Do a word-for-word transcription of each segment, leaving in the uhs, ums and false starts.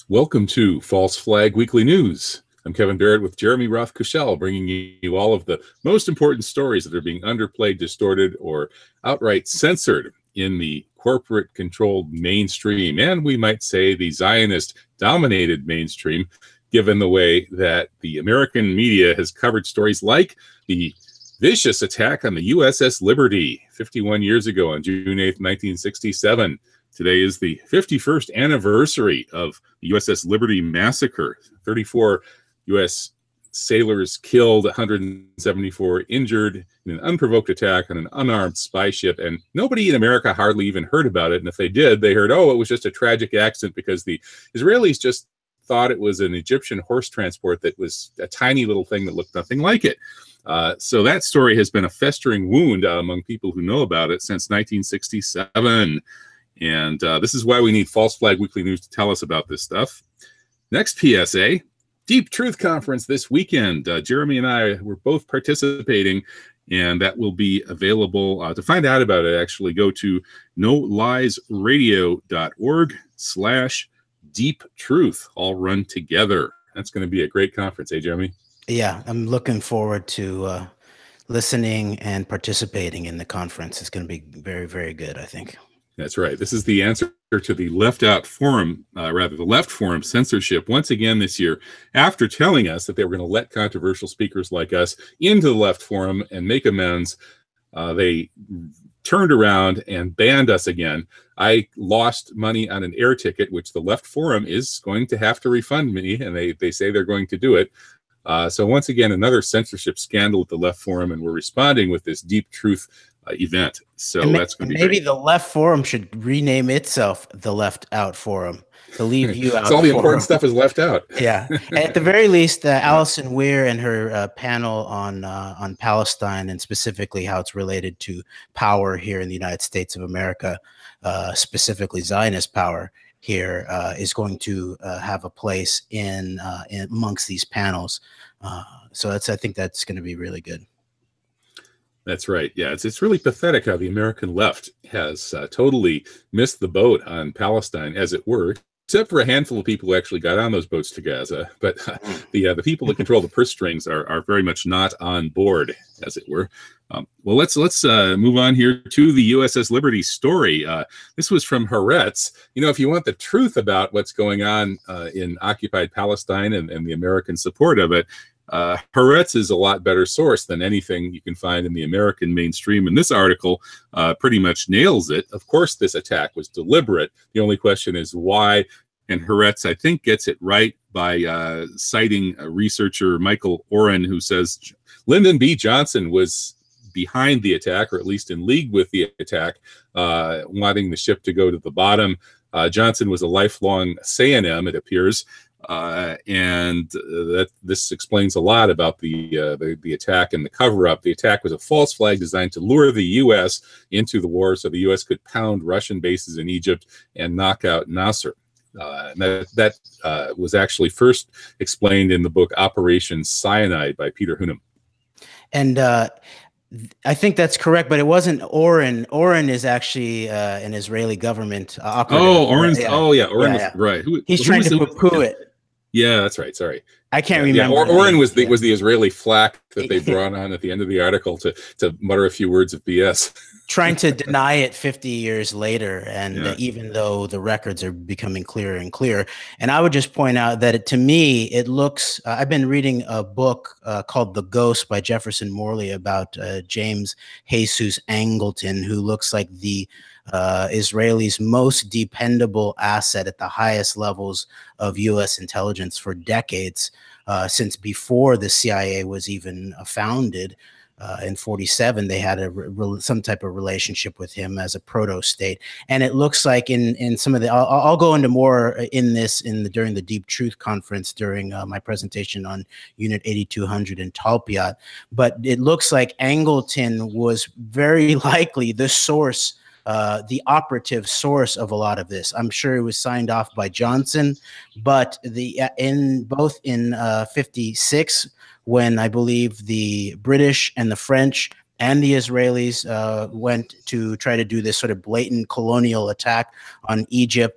Welcome to False Flag Weekly News. I'm Kevin Barrett with Jeremy Roth-Kushel, bringing you all of the most important stories that are being underplayed, distorted, or outright censored in the corporate-controlled mainstream, and we might say the Zionist-dominated mainstream, given the way that the American media has covered stories like the vicious attack on the U S S Liberty fifty-one years ago on June eighth, nineteen sixty-seven. Today is the fifty-first anniversary of the U S S Liberty massacre. thirty-four U S sailors killed, one hundred seventy-four injured in an unprovoked attack on an unarmed spy ship. And nobody in America hardly even heard about it. And if they did, they heard, oh, it was just a tragic accident because the Israelis just thought it was an Egyptian horse transport that was a tiny little thing that looked nothing like it. Uh, so that story has been a festering wound uh, among people who know about it since nineteen sixty-seven. And uh, this is why we need False Flag Weekly News to tell us about this stuff. Next P S A, Deep Truth Conference this weekend. Uh, Jeremy and I were both participating, and that will be available. Uh, to find out about it, actually go to no lies radio dot org slash deep truth, all run together. That's going to be a great conference, eh, Jeremy? Yeah, I'm looking forward to uh, listening and participating in the conference. It's going to be very, very good, I think. That's right. This is the answer to the Left Out Forum, uh, rather the Left Forum censorship once again this year, after telling us that they were going to let controversial speakers like us into the Left Forum and make amends. Uh, they turned around and banned us again. I lost money on an air ticket, which the Left Forum is going to have to refund me, and they, they say they're going to do it. Uh, so once again, another censorship scandal at the Left Forum, and we're responding with this Deep Truth uh, event. So and that's going to be maybe great. The Left Forum should rename itself the Left Out Forum. To leave you out. So all the forum. important stuff is left out. Yeah, at the very least, uh, Alison Weir and her uh, panel on uh, on Palestine, and specifically how it's related to power here in the United States of America, uh, specifically Zionist power here, uh, is going to uh, have a place in, uh, in amongst these panels. Uh, so that's I think that's going to be really good. That's right. Yeah, it's it's really pathetic how the American left has uh, totally missed the boat on Palestine, as it were, except for a handful of people who actually got on those boats to Gaza. But uh, the uh, the people that control the purse strings are are very much not on board, as it were. Um, well, let's let's uh, move on here to the U S S Liberty story. Uh, this was from Haaretz. You know, if you want the truth about what's going on uh, in occupied Palestine and, and the American support of it, Uh, Haaretz is a lot better source than anything you can find in the American mainstream. And this article uh, pretty much nails it. Of course, this attack was deliberate. The only question is why. And Haaretz, I think, gets it right by uh, citing a researcher, Michael Oren, who says Lyndon B. Johnson was behind the attack, or at least in league with the attack, uh, wanting the ship to go to the bottom. Uh, Johnson was a lifelong S and M, it appears. Uh, and uh, that this explains a lot about the, uh, the the attack and the cover-up. The attack was a false flag designed to lure the U S into the war so the U S could pound Russian bases in Egypt and knock out Nasser. Uh, and that that uh, was actually first explained in the book Operation Cyanide by Peter Hunem. And uh, I think that's correct, but it wasn't Oren. Oren is actually uh, an Israeli government uh, operative. Oh, Oren's, yeah. oh, yeah, Oren yeah, was, yeah. right. Who, He's who trying was to the, poo-poo it. Yeah, that's right. Sorry. I can't yeah, remember. Yeah, or, Oren was the yeah. was the Israeli flack that they brought on at the end of the article to to mutter a few words of B S. Trying to deny it fifty years later, and Yeah. uh, even though the records are becoming clearer and clearer. And I would just point out that it, to me, it looks. Uh, I've been reading a book uh, called "The Ghost" by Jefferson Morley about uh, James Jesus Angleton, who looks like the uh, Israelis' most dependable asset at the highest levels of U S intelligence for decades, uh, since before the C I A was even uh, founded. Uh, in forty-seven, they had a re some type of relationship with him as a proto-state, and it looks like in in some of the. I'll, I'll go into more in this in the during the Deep Truth conference during uh, my presentation on Unit eighty-two hundred in Talpiot, but it looks like Angleton was very likely the source. Uh, the operative source of a lot of this. I'm sure it was signed off by Johnson, but the uh, in both in uh, fifty-six, when I believe the British and the French and the Israelis uh, went to try to do this sort of blatant colonial attack on Egypt,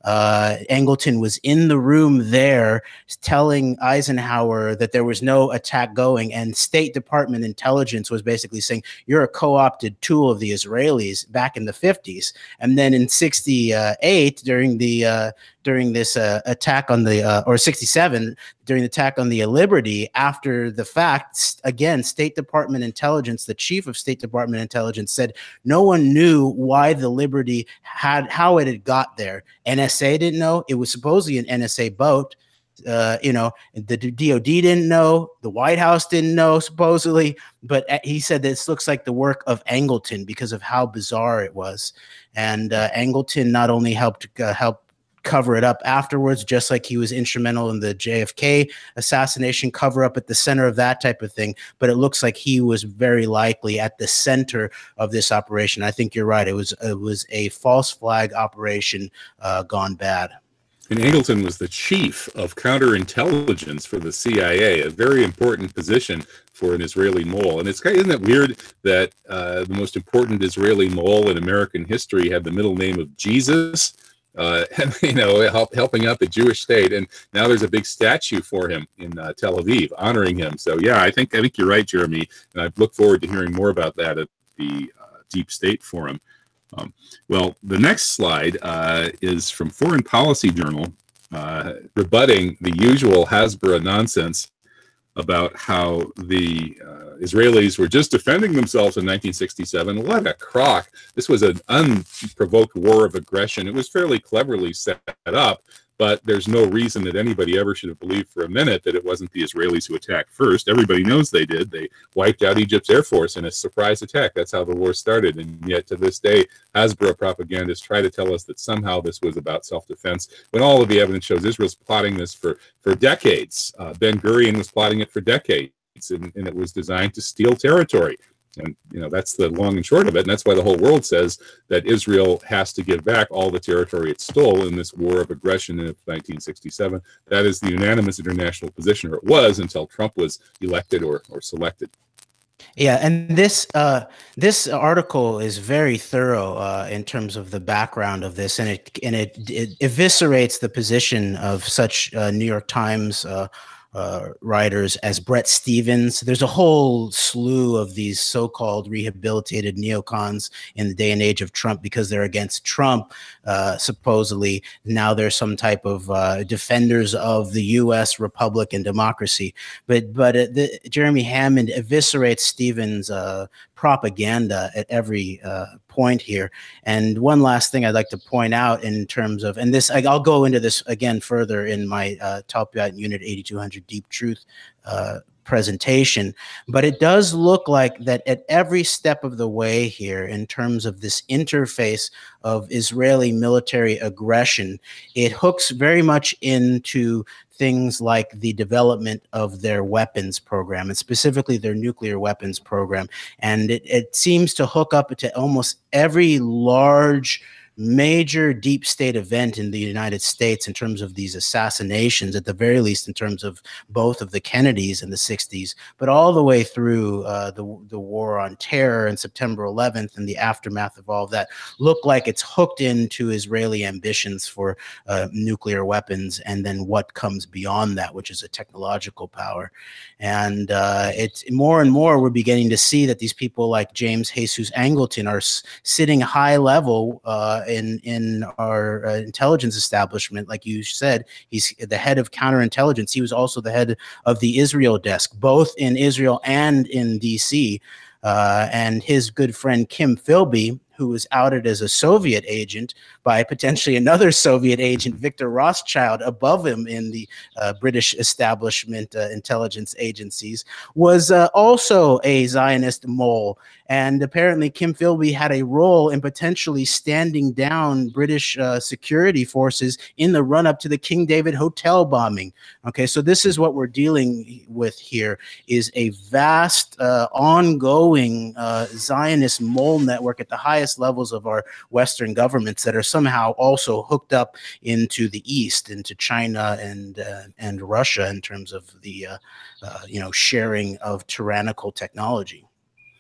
Uh, Angleton was in the room there telling Eisenhower that there was no attack going, and State Department intelligence was basically saying, you're a co-opted tool of the Israelis back in the fifties. And then in sixty-eight, during the uh, during this uh, attack on the, uh, or sixty-seven, during the attack on the Liberty, after the fact, again, State Department intelligence, the chief of State Department intelligence said no one knew why the Liberty had, how it had got there. N S A didn't know. It was supposedly an N S A boat. Uh, you know, the D O D didn't know, the White House didn't know, supposedly, but he said this looks like the work of Angleton because of how bizarre it was. And uh, Angleton not only helped uh, help cover it up afterwards, just like he was instrumental in the J F K assassination cover up at the center of that type of thing, but it looks like he was very likely at the center of this operation. I think you're right. It was, it was a false flag operation uh, gone bad. And Angleton was the chief of counterintelligence for the C I A, a very important position for an Israeli mole. And it's kind of, isn't it weird that uh, the most important Israeli mole in American history had the middle name of Jesus, uh, and you know, help, helping out the Jewish state. And now there's a big statue for him in uh, Tel Aviv honoring him. So yeah, I think I think you're right, Jeremy. And I look forward to hearing more about that at the uh, Deep State Forum. Um, well, the next slide uh, is from Foreign Policy Journal, uh, rebutting the usual Hasbara nonsense about how the uh, Israelis were just defending themselves in nineteen sixty-seven. What a crock. This was an unprovoked war of aggression. It was fairly cleverly set up, but there's no reason that anybody ever should have believed for a minute that it wasn't the Israelis who attacked first. Everybody knows they did. They wiped out Egypt's air force in a surprise attack. That's how the war started. And yet to this day, Hasbara propagandists try to tell us that somehow this was about self-defense, when all of the evidence shows Israel's plotting this for, for decades. Uh, Ben-Gurion was plotting it for decades, and, and it was designed to steal territory. And, you know, that's the long and short of it. And that's why the whole world says that Israel has to give back all the territory it stole in this war of aggression in nineteen sixty-seven. That is the unanimous international position, or it was until Trump was elected or, or selected. Yeah, and this uh, this article is very thorough uh, in terms of the background of this, and it and it, it eviscerates the position of such uh, New York Times uh, uh, writers as Bret Stephens. There's a whole slew of these so-called rehabilitated neocons in the day and age of Trump because they're against Trump. Uh, supposedly now there's some type of uh, defenders of the U S Republic and democracy. But but uh, the, Jeremy Hammond eviscerates Stephens' uh, propaganda at every uh, point here. And one last thing I'd like to point out in terms of, and this, I'll go into this again further in my uh, Talpiot Unit eighty-two hundred Deep Truth uh, presentation, but it does look like that at every step of the way here in terms of this interface of Israeli military aggression, it hooks very much into things like the development of their weapons program, and specifically their nuclear weapons program. And it, it seems to hook up to almost every large major deep state event in the United States in terms of these assassinations, at the very least in terms of both of the Kennedys in the sixties, but all the way through uh, the, the war on terror and September eleventh and the aftermath of all of that, look like it's hooked into Israeli ambitions for uh, nuclear weapons, and then what comes beyond that, which is a technological power. And uh, it's more and more we're beginning to see that these people like James Jesus Angleton are s sitting high level uh, in in our uh, intelligence establishment. Like you said, he's the head of counterintelligence. He was also the head of the Israel desk, both in Israel and in D C. Uh, and his good friend Kim Philby, who was outed as a Soviet agent by potentially another Soviet agent, Victor Rothschild, above him in the uh, British establishment uh, intelligence agencies, was uh, also a Zionist mole. And apparently Kim Philby had a role in potentially standing down British uh, security forces in the run-up to the King David Hotel bombing. Okay, so this is what we're dealing with here, is a vast, uh, ongoing uh, Zionist mole network at the highest levels of our Western governments that are somehow also hooked up into the East, into China and uh, and Russia in terms of the uh, uh, you know, sharing of tyrannical technology.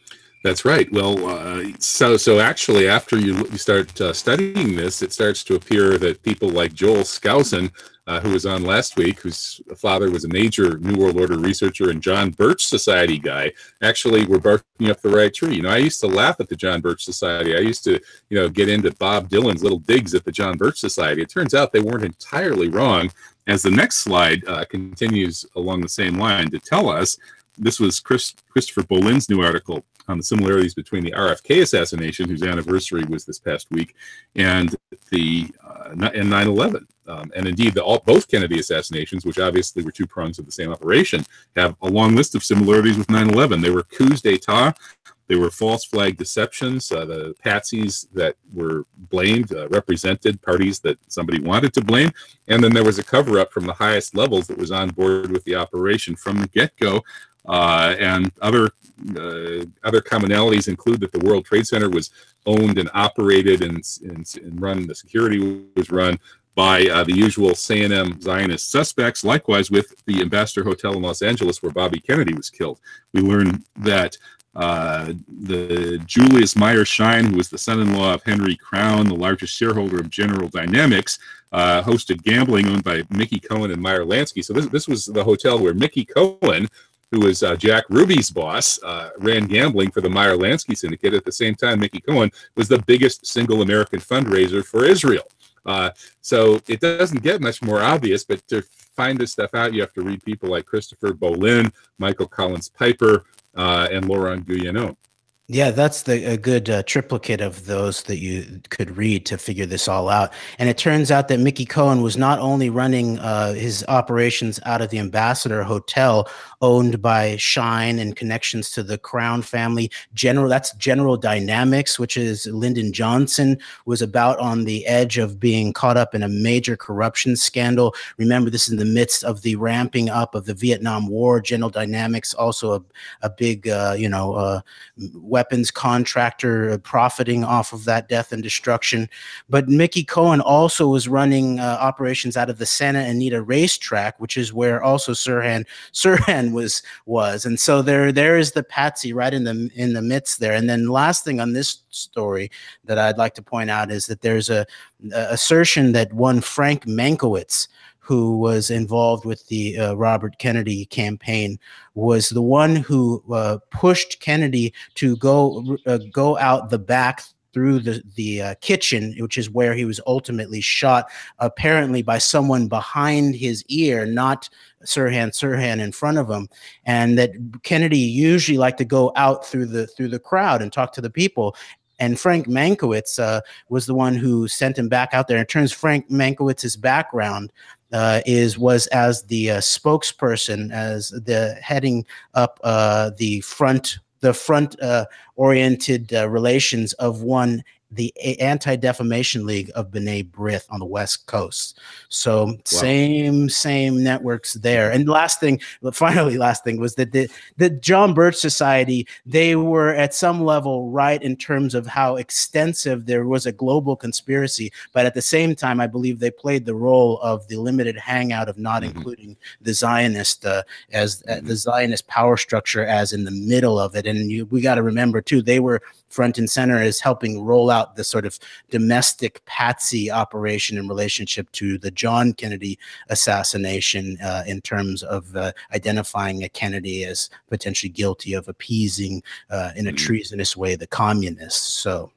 That's right. Well, uh, so so actually, after you, you start uh, studying this, it starts to appear that people like Joel Skousen, uh, who was on last week, whose father was a major New World Order researcher and John Birch Society guy, actually were barking up the right tree. You know, I used to laugh at the John Birch Society. I used to, you know, get into Bob Dylan's little digs at the John Birch Society. It turns out they weren't entirely wrong, as the next slide uh, continues along the same line to tell us. This was Chris, Christopher Bolin's new article on the similarities between the R F K assassination, whose anniversary was this past week, and the uh, and nine eleven. Um, and indeed, the, all, both Kennedy assassinations, which obviously were two prongs of the same operation, have a long list of similarities with nine eleven. They were coups d'etat. They were false flag deceptions. Uh, the patsies that were blamed uh, represented parties that somebody wanted to blame. And then there was a cover-up from the highest levels that was on board with the operation from the get-go. Uh, and other uh, other commonalities include that the World Trade Center was owned and operated and, and, and run, the security was run by uh, the usual C and M Zionist suspects, likewise with the Ambassador Hotel in Los Angeles where Bobby Kennedy was killed. We learned that uh, the Julius Meyer Schein, who was the son-in-law of Henry Crown, the largest shareholder of General Dynamics, uh, hosted gambling owned by Mickey Cohen and Meyer Lansky. So this, this was the hotel where Mickey Cohen, who was uh, Jack Ruby's boss, uh, ran gambling for the Meyer Lansky syndicate. At the same time, Mickey Cohen was the biggest single American fundraiser for Israel. Uh, so it doesn't get much more obvious, but to find this stuff out, you have to read people like Christopher Bolin, Michael Collins Piper, uh, and Laurent Guyeno. Yeah, that's the a good uh, triplicate of those that you could read to figure this all out. And it turns out that Mickey Cohen was not only running uh, his operations out of the Ambassador Hotel, owned by Schein and connections to the Crown family. General, that's General Dynamics, which is Lyndon Johnson, was about on the edge of being caught up in a major corruption scandal. Remember, this is in the midst of the ramping up of the Vietnam War. General Dynamics, also a, a big, uh, you know, uh, weapons contractor, uh, profiting off of that death and destruction. But Mickey Cohen also was running uh, operations out of the Santa Anita racetrack, which is where also Sirhan Sirhan was was. And so there there is the patsy right in the in the midst there. And then last thing on this story that I'd like to point out is that there's a, a assertion that one Frank Mankiewicz, who was involved with the uh, Robert Kennedy campaign, was the one who uh, pushed Kennedy to go uh, go out the back through the, the uh, kitchen, which is where he was ultimately shot, apparently by someone behind his ear, not Sirhan Sirhan in front of him. And that Kennedy usually liked to go out through the through the crowd and talk to the people. And Frank Mankiewicz uh, was the one who sent him back out there. It turns Frank Mankiewicz's background uh, is was as the uh, spokesperson, as the heading up uh, the front the front uh, oriented uh, relations of one the Anti-Defamation League of B'nai B'rith on the West Coast. So wow. same, same networks there. And last thing, finally, last thing was that the, the John Birch Society, they were at some level right in terms of how extensive there was a global conspiracy. But at the same time, I believe they played the role of the limited hangout of not mm-hmm. including the Zionist uh, as mm-hmm. uh, the Zionist power structure as in the middle of it. And you, we got to remember too, they were front and center as helping roll out the sort of domestic patsy operation in relationship to the John Kennedy assassination uh, in terms of uh, identifying a Kennedy as potentially guilty of appeasing uh, in a treasonous way the communists. So.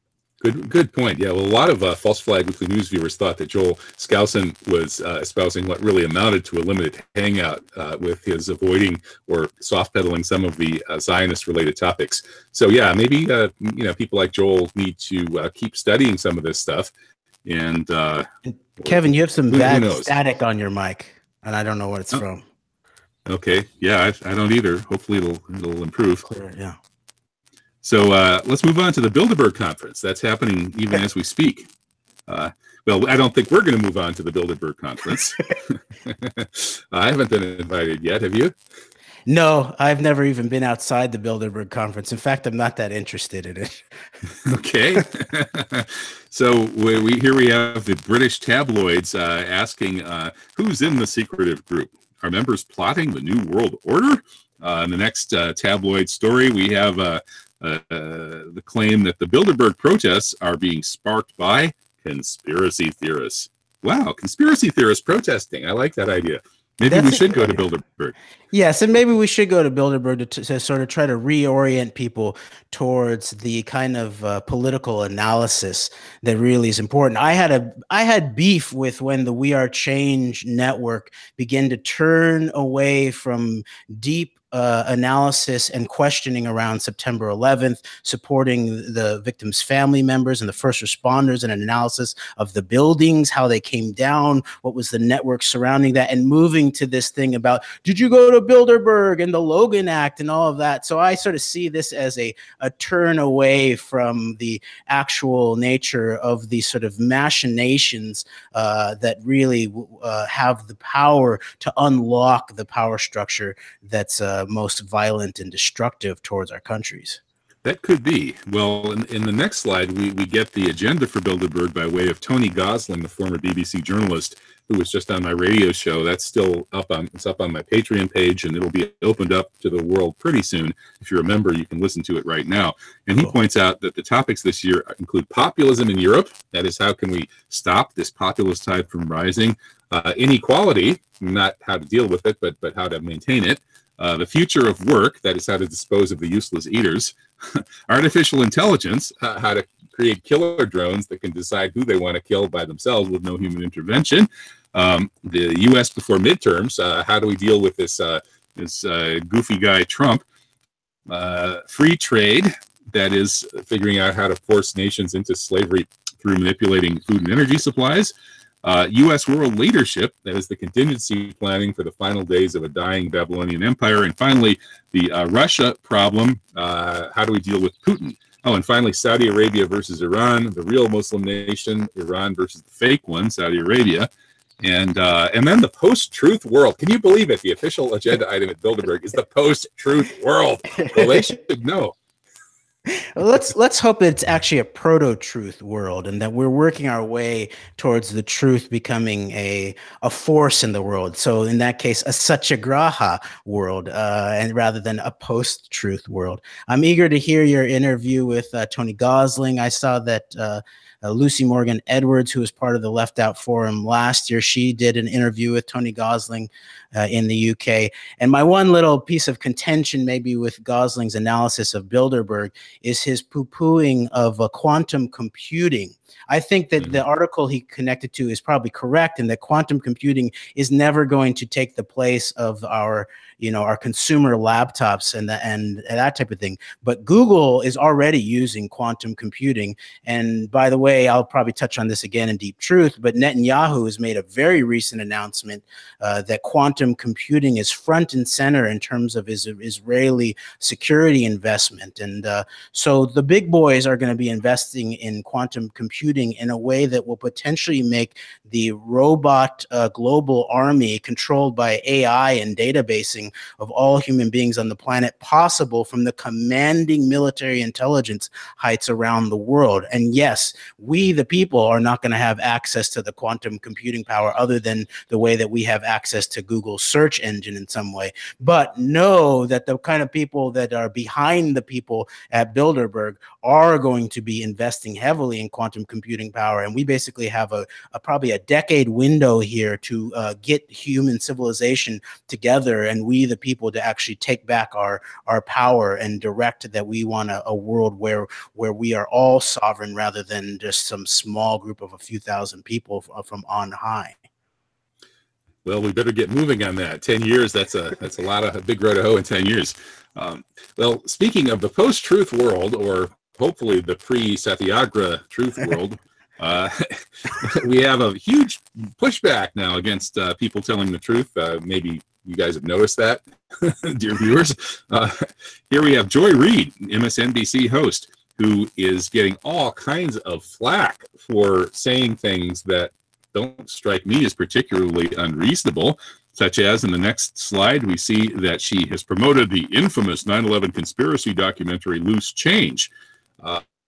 Good, good point. Yeah, well, a lot of uh, False Flag Weekly News viewers thought that Joel Skousen was uh, espousing what really amounted to a limited hangout uh, with his avoiding or soft pedaling some of the uh, Zionist-related topics. So, yeah, maybe uh, you know people like Joel need to uh, keep studying some of this stuff. And uh, Kevin, you have some who, bad who static on your mic, and I don't know what it's oh. from. Okay, yeah, I, I don't either. Hopefully, it'll it'll improve. Clear, yeah. So uh, let's move on to the Bilderberg Conference. That's happening even as we speak. Uh, well, I don't think we're going to move on to the Bilderberg Conference. I haven't been invited yet. Have you? No, I've never even been outside the Bilderberg Conference. In fact, I'm not that interested in it. Okay. So we, we here we have the British tabloids uh, asking uh, who's in the secretive group? Are members plotting the New World Order? Uh, in the next uh, tabloid story, we have uh, uh, uh, the claim that the Bilderberg protests are being sparked by conspiracy theorists. Wow, conspiracy theorists protesting. I like that idea. Maybe That's we should go to Bilderberg. Yes, and maybe we should go to Bilderberg to, to sort of try to reorient people towards the kind of uh, political analysis that really is important. I had a I had beef with when the We Are Change network began to turn away from deep Uh, analysis and questioning around September eleventh, supporting the victims' family members and the first responders, and an analysis of the buildings, how they came down, what was the network surrounding that, and moving to this thing about, did you go to Bilderberg and the Logan Act and all of that? So I sort of see this as a, a turn away from the actual nature of the sort of machinations uh, that really uh, have the power to unlock the power structure that's uh, most violent and destructive towards our countries. That could be. Well, in, in the next slide, we, we get the agenda for Bilderberg by way of Tony Gosling, the former B B C journalist who was just on my radio show. That's still up on, it's up on my Patreon page, and it'll be opened up to the world pretty soon. If you're a member, you can listen to it right now. And he cool. points out that the topics this year include populism in Europe. That is, how can we stop this populist tide from rising? Uh, inequality, not how to deal with it, but, but how to maintain it. Uh, the future of work, that is how to dispose of the useless eaters. Artificial intelligence, uh, how to create killer drones that can decide who they want to kill by themselves with no human intervention. Um, the U S before midterms, uh, how do we deal with this, uh, this uh, goofy guy Trump? Uh, free trade, that is figuring out how to force nations into slavery through manipulating food and energy supplies. Uh, U S world leadership, that is the contingency planning for the final days of a dying Babylonian empire. And finally, the uh, Russia problem, uh, how do we deal with Putin? Oh, and finally, Saudi Arabia versus Iran, the real Muslim nation, Iran versus the fake one, Saudi Arabia. And uh, and then the post-truth world. Can you believe it? The official agenda item at Bilderberg is the post-truth world. Well, they should know. let's let's hope it's actually a proto-truth world, and that we're working our way towards the truth becoming a a force in the world. So in that case, a satyagraha world, uh, and rather than a post-truth world. I'm eager to hear your interview with uh, Tony Gosling. I saw that uh, Uh, Lucy Morgan Edwards, who was part of the Left Out Forum last year, she did an interview with Tony Gosling uh, in the U K. And my one little piece of contention maybe with Gosling's analysis of Bilderberg is his poo-pooing of uh, quantum computing. I think that mm-hmm. the article he connected to is probably correct, and that quantum computing is never going to take the place of our, you know, our consumer laptops and the, and, and that type of thing. But Google is already using quantum computing. And by the way, I'll probably touch on this again in Deep Truth, but Netanyahu has made a very recent announcement uh, that quantum computing is front and center in terms of his Israeli security investment. And uh, so the big boys are going to be investing in quantum computing in a way that will potentially make the robot uh, global army controlled by A I and databasing of all human beings on the planet possible from the commanding military intelligence heights around the world. And yes, we, the people, are not going to have access to the quantum computing power other than the way that we have access to Google's search engine in some way. But know that the kind of people that are behind the people at Bilderberg are going to be investing heavily in quantum computing power. And we basically have a, a probably a decade window here to uh, get human civilization together, and we, the people, to actually take back our, our power and direct that we want a, a world where, where we are all sovereign rather than just some small group of a few thousand people from on high. Well, we better get moving on that. ten years, that's a that's a lot of a big road to hoe in ten years. Um, well, speaking of the post-truth world, or hopefully the pre-Satyagraha truth world, uh, we have a huge pushback now against uh, people telling the truth. Uh, maybe you guys have noticed that, dear viewers. Uh, here we have Joy Reid, M S N B C host, who is getting all kinds of flack for saying things that don't strike me as particularly unreasonable, such as in the next slide, we see that she has promoted the infamous nine eleven conspiracy documentary Loose Change. Uh,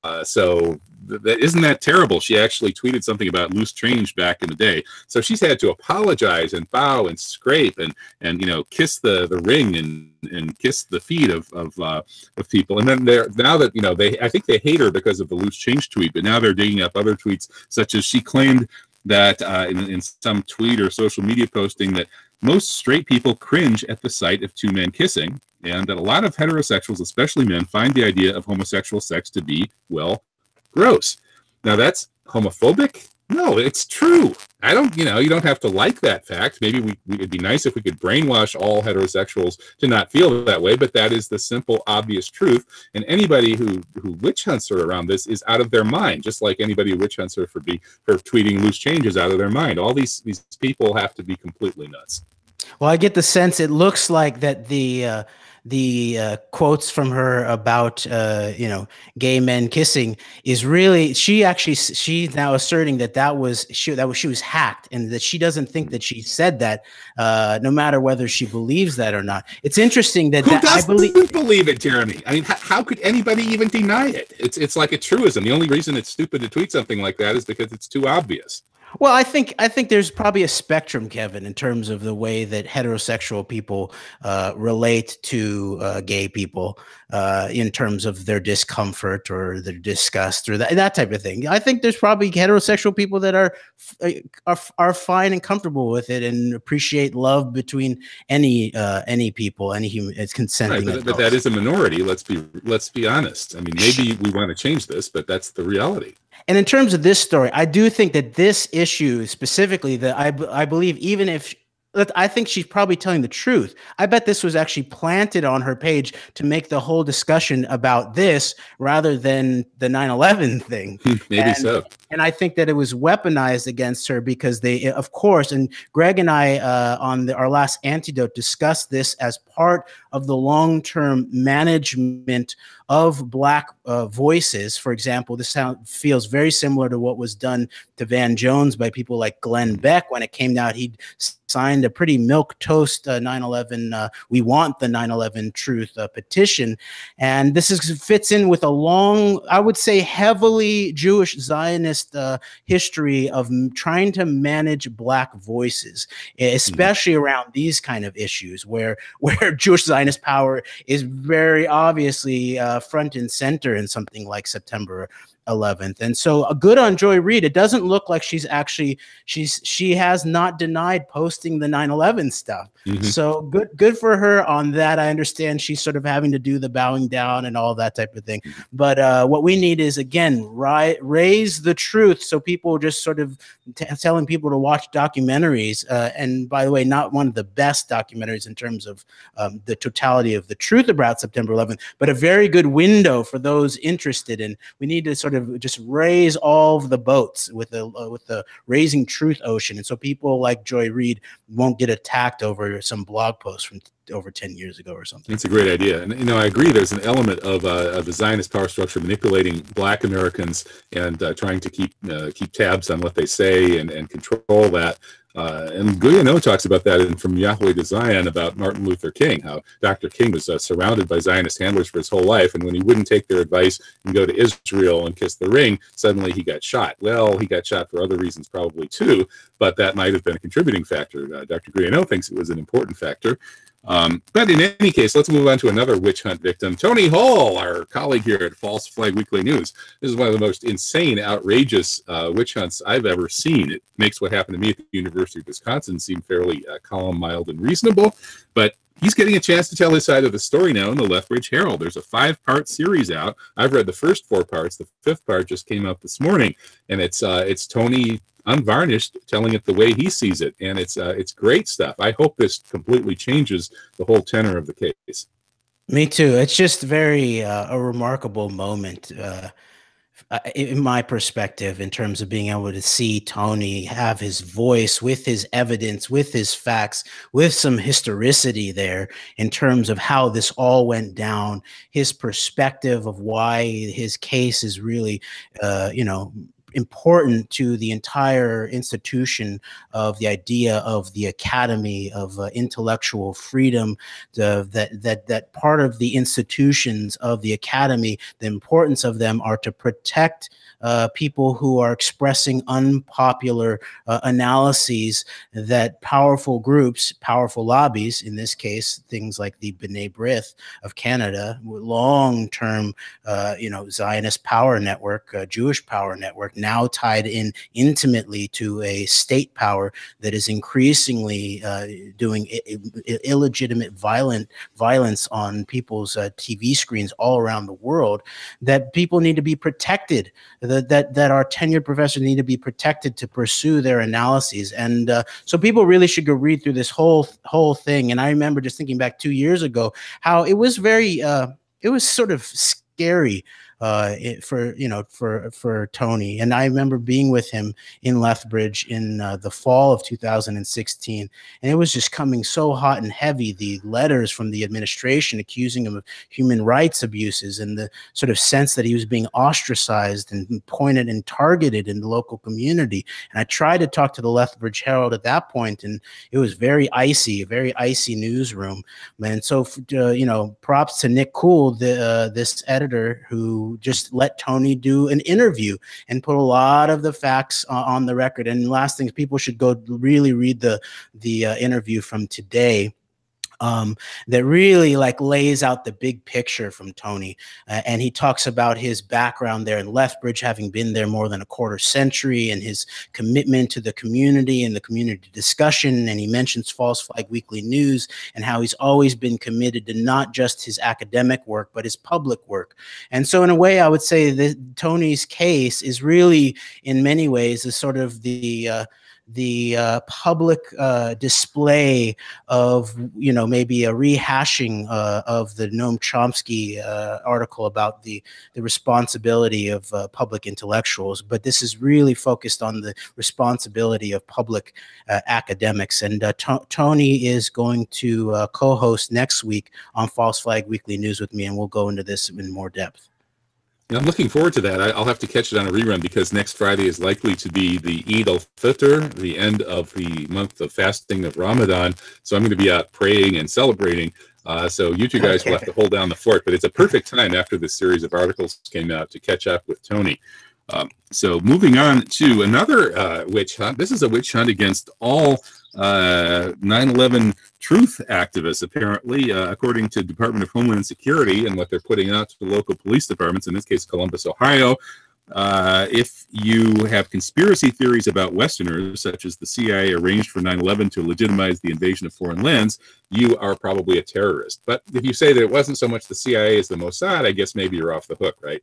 uh, so th- that isn't that terrible. She actually tweeted something about loose change back in the day. So she's had to apologize and bow and scrape and and you know kiss the the ring and and kiss the feet of of uh, of people. And then they're now that you know they I think they hate her because of the loose change tweet, but now they're digging up other tweets such as she claimed that uh, in, in some tweet or social media posting that most straight people cringe at the sight of two men kissing, and that a lot of heterosexuals, especially men, find the idea of homosexual sex to be, well, gross. Now that's homophobic? No, it's true. I don't, you know, you don't have to like that fact. Maybe we, we it'd be nice if we could brainwash all heterosexuals to not feel that way, but that is the simple, obvious truth. And anybody who who witch hunts her around this is out of their mind, just like anybody who witch hunts her for be for tweeting loose changes out of their mind. All these these people have to be completely nuts. Well, I get the sense it looks like that the uh, the uh, quotes from her about uh, you know gay men kissing is really she actually she's now asserting that that was she that was she was hacked and that she doesn't think that she said that uh, no matter whether she believes that or not. It's interesting that, Who that doesn't I believe believe it, Jeremy? I mean, how, how could anybody even deny it? It's it's like a truism. The only reason it's stupid to tweet something like that is because it's too obvious. Well, I think I think there's probably a spectrum, Kevin, in terms of the way that heterosexual people uh, relate to uh, gay people, uh, in terms of their discomfort or their disgust or that that type of thing. I think there's probably heterosexual people that are are are fine and comfortable with it and appreciate love between any uh, any people, any human, it's consenting. Right, but, but that is a minority. Let's be let's be honest. I mean, maybe we want to change this, but that's the reality. And in terms of this story, I do think that this issue specifically, that I, I believe even if I think she's probably telling the truth. I bet this was actually planted on her page to make the whole discussion about this rather than the nine eleven thing. Maybe and, so. And I think that it was weaponized against her because they, of course, and Greg and I uh, on the, our last antidote discussed this as part of the long-term management of Black uh, voices. For example, this sound feels very similar to what was done to Van Jones by people like Glenn Beck when it came out. He signed a pretty milquetoast uh, nine eleven, uh, we want the nine eleven truth uh, petition. And this is, fits in with a long, I would say heavily Jewish Zionist uh, history of m- trying to manage Black voices, especially mm-hmm. around these kind of issues where, where Jewish Zionist power is very obviously uh, front and center in something like September eleventh. And so a good on Joy Reid. It doesn't look like she's actually she's she has not denied posting the nine eleven stuff. Mm-hmm. So good good for her on that. I understand she's sort of having to do the bowing down and all that type of thing. But uh, what we need is, again, ri- raise the truth so people just sort of t- telling people to watch documentaries. Uh, and by the way, not one of the best documentaries in terms of um, the totality of the truth about September eleventh, but a very good window for those interested in. We need to sort of just raise all of the boats with the uh, with the Raising Truth ocean, and so people like Joy Reid won't get attacked over some blog post from t- over ten years ago or something. It's a great idea, and you know I agree. There's an element of, uh, of the Zionist power structure manipulating Black Americans and uh, trying to keep uh, keep tabs on what they say and, and control that. Uh, and Guilleneau talks about that in From Yahweh to Zion about Martin Luther King, how Doctor King was uh, surrounded by Zionist handlers for his whole life, and when he wouldn't take their advice and go to Israel and kiss the ring, suddenly he got shot. Well, he got shot for other reasons probably too, but that might have been a contributing factor. Uh, Doctor Guilleneau thinks it was an important factor. Um, but in any case, let's move on to another witch hunt victim, Tony Hall, our colleague here at False Flag Weekly News. This is one of the most insane, outrageous uh, witch hunts I've ever seen. It makes what happened to me at the University of Wisconsin seem fairly uh, calm, mild, and reasonable. But he's getting a chance to tell his side of the story now in the Lethbridge Herald. There's a five-part series out. I've read the first four parts. The fifth part just came out this morning, and it's uh, it's Tony unvarnished, telling it the way he sees it, and it's uh, it's great stuff. I hope this completely changes the whole tenor of the case. Me too. It's just very uh, a remarkable moment, uh, in my perspective, in terms of being able to see Tony have his voice with his evidence, with his facts, with some historicity there in terms of how this all went down, his perspective of why his case is really, uh, you know, important to the entire institution of the idea of the academy, of uh, intellectual freedom, the, that, that, that part of the institutions of the academy, the importance of them are to protect Uh, people who are expressing unpopular uh, analyses that powerful groups, powerful lobbies, in this case, things like the B'nai B'rith of Canada, long-term, uh, you know, Zionist power network, uh, Jewish power network, now tied in intimately to a state power that is increasingly uh, doing illegitimate violent violence on people's uh, T V screens all around the world, that people need to be protected. That, that that our tenured professors need to be protected to pursue their analyses. And uh, so people really should go read through this whole whole thing. And I remember just thinking back two years ago, how it was very, uh, it was sort of scary uh, it, for, you know, for, for Tony. And I remember being with him in Lethbridge in uh, the fall of two thousand sixteen. And it was just coming so hot and heavy, the letters from the administration accusing him of human rights abuses, and the sort of sense that he was being ostracized and pointed and targeted in the local community. And I tried to talk to the Lethbridge Herald at that point, and it was very icy, a very icy newsroom. And so, uh, you know, props to Nick Cool, the, uh, this editor who just let Tony do an interview and put a lot of the facts uh, on the record. And last things, people should go really read the the uh, interview from today. Um, that really like lays out the big picture from Tony. Uh, and he talks about his background there in Lethbridge, having been there more than a quarter century, and his commitment to the community and the community discussion. And he mentions False Flag Weekly News and how he's always been committed to not just his academic work, but his public work. And so in a way, I would say that Tony's case is really, in many ways, is sort of the uh, the uh, public uh, display of, you know, maybe a rehashing uh, of the Noam Chomsky uh, article about the, the responsibility of uh, public intellectuals. But this is really focused on the responsibility of public uh, academics. And uh, Tony is going to uh, co-host next week on False Flag Weekly News with me, and we'll go into this in more depth. I'm looking forward to that. I'll have to catch it on a rerun because next Friday is likely to be the Eid al-Fitr, the end of the month of fasting of Ramadan. So I'm going to be out praying and celebrating. Uh, so you two guys will have to hold down the fort. But it's a perfect time after this series of articles came out to catch up with Tony. Um, so moving on to another uh, witch hunt. This is a witch hunt against all uh, nine eleven truth activists, apparently, uh, according to Department of Homeland Security and what they're putting out to the local police departments, in this case, Columbus, Ohio. Uh, if you have conspiracy theories about Westerners, such as the C I A arranged for nine eleven to legitimize the invasion of foreign lands, you are probably a terrorist. But if you say that it wasn't so much the C I A as the Mossad, I guess maybe you're off the hook, right?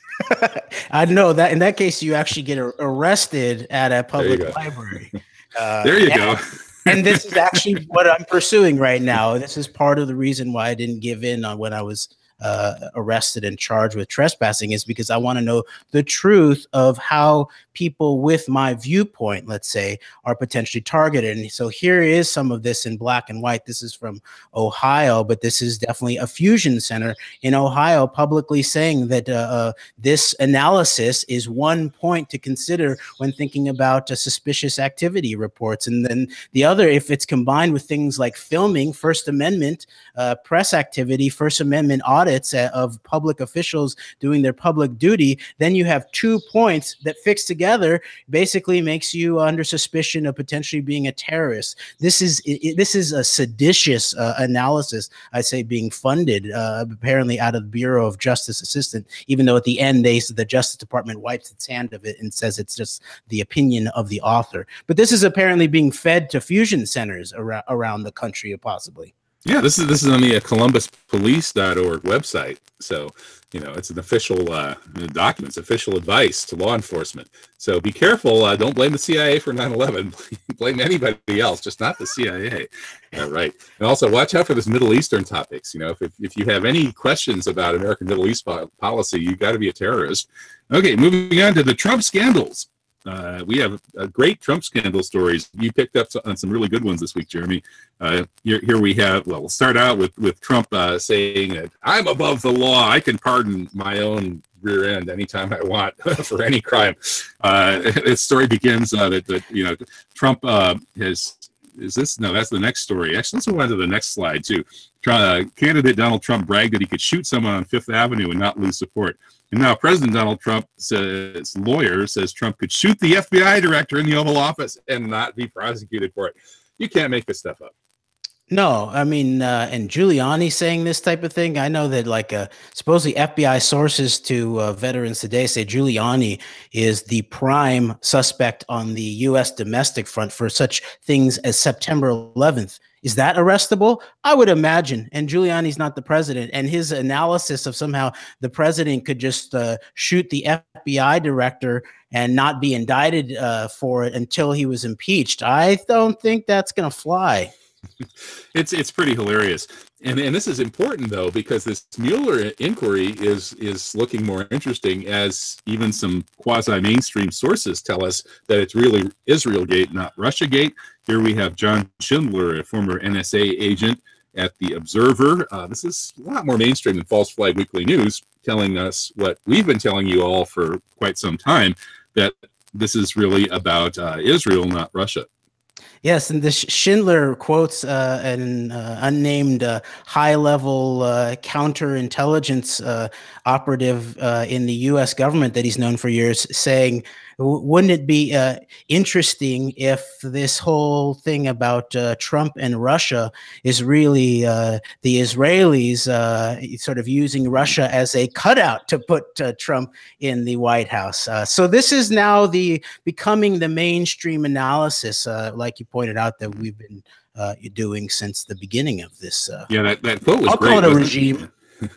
I know that in that case, you actually get arrested at a public library. Uh, there you and, go. And this is actually what I'm pursuing right now. This is part of the reason why I didn't give in on when I was uh, arrested and charged with trespassing, is because I want to know the truth of how people with my viewpoint, let's say, are potentially targeted. And so here is some of this in black and white. This is from Ohio, but this is definitely a fusion center in Ohio publicly saying that uh, uh, this analysis is one point to consider when thinking about uh, suspicious activity reports. And then the other, if it's combined with things like filming, First Amendment, uh, press activity, First Amendment audits uh, of public officials doing their public duty, then you have two points that fixed together basically makes you under suspicion of potentially being a terrorist. This is it, this is a seditious uh, analysis, I say, being funded uh, apparently out of the Bureau of Justice Assistant, even though at the end they the Justice Department wipes its hand of it and says it's just the opinion of the author. But this is apparently being fed to fusion centers around around the country, possibly. Yeah, this is this is on the uh, columbus police dot org website. So, you know, it's an official uh, document, official advice to law enforcement. So be careful. Uh, don't blame the C I A for nine eleven. Blame anybody else, just not the C I A. Yeah, right. And also watch out for this Middle Eastern topics. You know, if, if, if you have any questions about American Middle East po- policy, you've got to be a terrorist. Okay, moving on to the Trump scandals. Uh, we have uh, great Trump scandal stories. You picked up on some really good ones this week, Jeremy. Uh, here, here we have, well, we'll start out with, with Trump uh, saying that I'm above the law. I can pardon my own rear end anytime I want for any crime. Uh, this story begins uh, that, that you know Trump uh, has is this no that's the next story. Actually, let's move on to the next slide too. Uh, candidate Donald Trump bragged that he could shoot someone on Fifth Avenue and not lose support. And now President Donald Trump's lawyer says Trump could shoot the F B I director in the Oval Office and not be prosecuted for it. You can't make this stuff up. No, I mean, uh, and Giuliani saying this type of thing. I know that, like, uh, supposedly F B I sources to uh, Veterans Today say Giuliani is the prime suspect on the U S domestic front for such things as September eleventh. Is that arrestable? I would imagine. And Giuliani's not the president. And his analysis of somehow the president could just uh, shoot the F B I director and not be indicted uh, for it until he was impeached, I don't think that's going to fly. It's it's pretty hilarious, and and this is important though, because this Mueller inquiry is is looking more interesting, as even some quasi mainstream sources tell us that it's really Israelgate, not Russiagate. Here we have John Schindler, a former N S A agent at the Observer. Uh, this is a lot more mainstream than False Flag Weekly News, telling us what we've been telling you all for quite some time, that this is really about uh, Israel, not Russia. Yes, and this Schindler quotes uh, an uh, unnamed uh, high-level uh, counterintelligence uh, operative uh, in the U S government that he's known for years, saying, wouldn't it be uh, interesting if this whole thing about uh, Trump and Russia is really uh, the Israelis uh, sort of using Russia as a cutout to put uh, Trump in the White House? Uh, so this is now the becoming the mainstream analysis, uh, like you pointed out, that we've been uh, doing since the beginning of this. Uh, yeah, that, that quote was I'll great. call it a regime.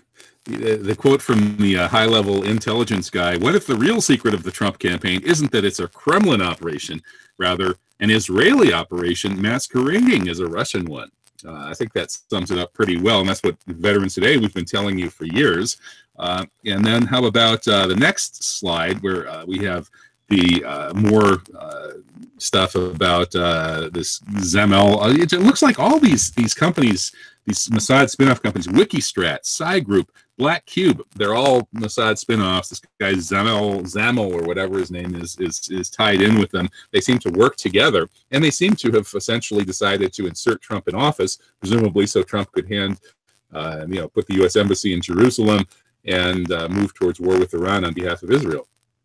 The, the quote from the uh, high-level intelligence guy: "What if the real secret of the Trump campaign isn't that it's a Kremlin operation, rather an Israeli operation masquerading as a Russian one?" Uh, I think that sums it up pretty well, and that's what Veterans Today we've been telling you for years. Uh, and then how about uh, the next slide, where uh, we have the uh, more uh, stuff about uh, this Zemel. Uh, it, it looks like all these these companies, these Mossad spin-off companies, Wikistrat, Psy Group, Black Cube, they're all Mossad spin-offs. This guy Zamel, Zamel, or whatever his name is, is, is tied in with them. They seem to work together, and they seem to have essentially decided to insert Trump in office, presumably so Trump could hand, uh, you know, put the U S embassy in Jerusalem and uh, move towards war with Iran on behalf of Israel.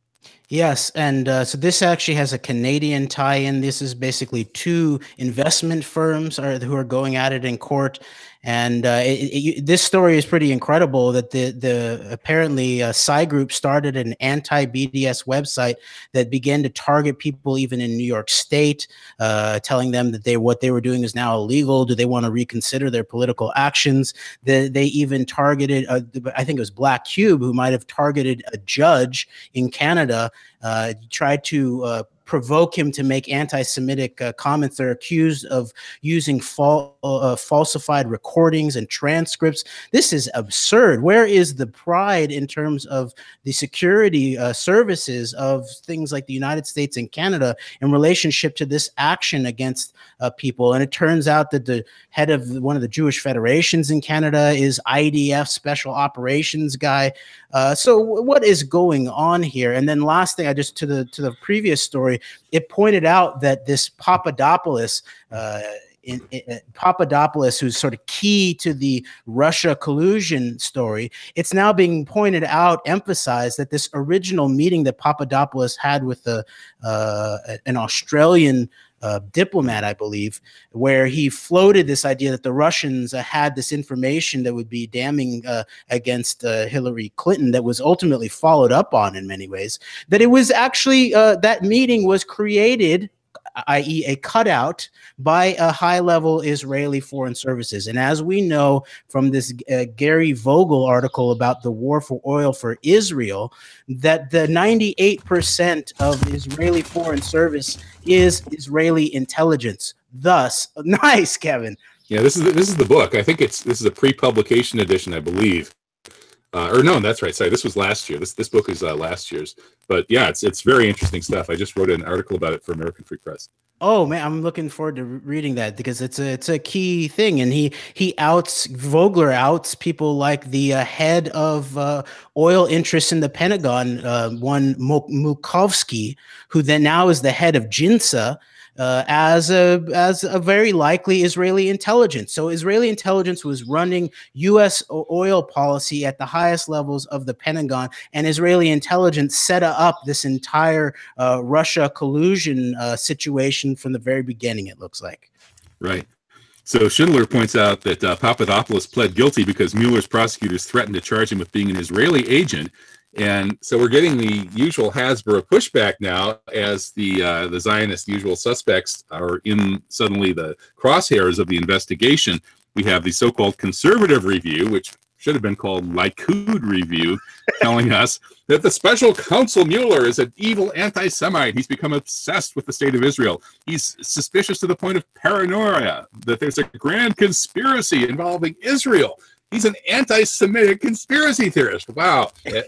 Yes, and uh, so this actually has a Canadian tie-in. This is basically two investment firms are, who are going at it in court. And uh, it, it, this story is pretty incredible, that the the apparently uh, Psy Group started an anti-B D S website that began to target people even in New York State, uh, telling them that they what they were doing is now illegal. Do they want to reconsider their political actions? They, they even targeted, uh, I think it was Black Cube, who might have targeted a judge in Canada, uh, tried to uh, provoke him to make anti-Semitic uh, comments. They're accused of using fal uh, falsified recordings and transcripts. This is absurd. Where is the pride in terms of the security uh, services of things like the United States and Canada in relationship to this action against uh, people? And it turns out that the head of one of the Jewish federations in Canada is I D F special operations guy. Uh, so what is going on here? And then last thing, I just to the to the previous story, it pointed out that this Papadopoulos, uh, in, in, Papadopoulos, who's sort of key to the Russia collusion story, it's now being pointed out, emphasized, that this original meeting that Papadopoulos had with the, uh, an Australian Uh, diplomat, I believe, where he floated this idea that the Russians uh, had this information that would be damning uh, against uh, Hillary Clinton, that was ultimately followed up on in many ways, that it was actually, uh, that meeting was created, that is a cutout, by a high-level Israeli foreign services. And as we know from this uh, Gary Vogel article about the war for oil for Israel, that the ninety-eight percent of Israeli foreign service is Israeli intelligence. Thus, nice, Kevin. Yeah, this is the, this is the book. I think it's this is a pre-publication edition, I believe. Uh, or no, that's right. Sorry, this was last year. This this book is uh, last year's. But yeah, it's it's very interesting stuff. I just wrote an article about it for American Free Press. Oh man, I'm looking forward to reading that because it's a it's a key thing, and he he outs Vogler outs people like the uh, head of uh, oil interests in the Pentagon, uh, one Mukovsky, who then now is the head of JINSA. Uh, as a as a very likely Israeli intelligence. So Israeli intelligence was running U S oil policy at the highest levels of the Pentagon, and Israeli intelligence set up this entire uh, Russia collusion uh, situation from the very beginning, it looks like. Right. So Schindler points out that uh, Papadopoulos pled guilty because Mueller's prosecutors threatened to charge him with being an Israeli agent. And so we're getting the usual Hasbro pushback now, as the uh, the Zionist usual suspects are in suddenly the crosshairs of the investigation. We have the so-called conservative review, which should have been called Likud review, telling us that the special counsel Mueller is an evil anti-Semite. He's become obsessed with the state of Israel. He's suspicious to the point of paranoia, that there's a grand conspiracy involving Israel. He's an anti-Semitic conspiracy theorist. Wow.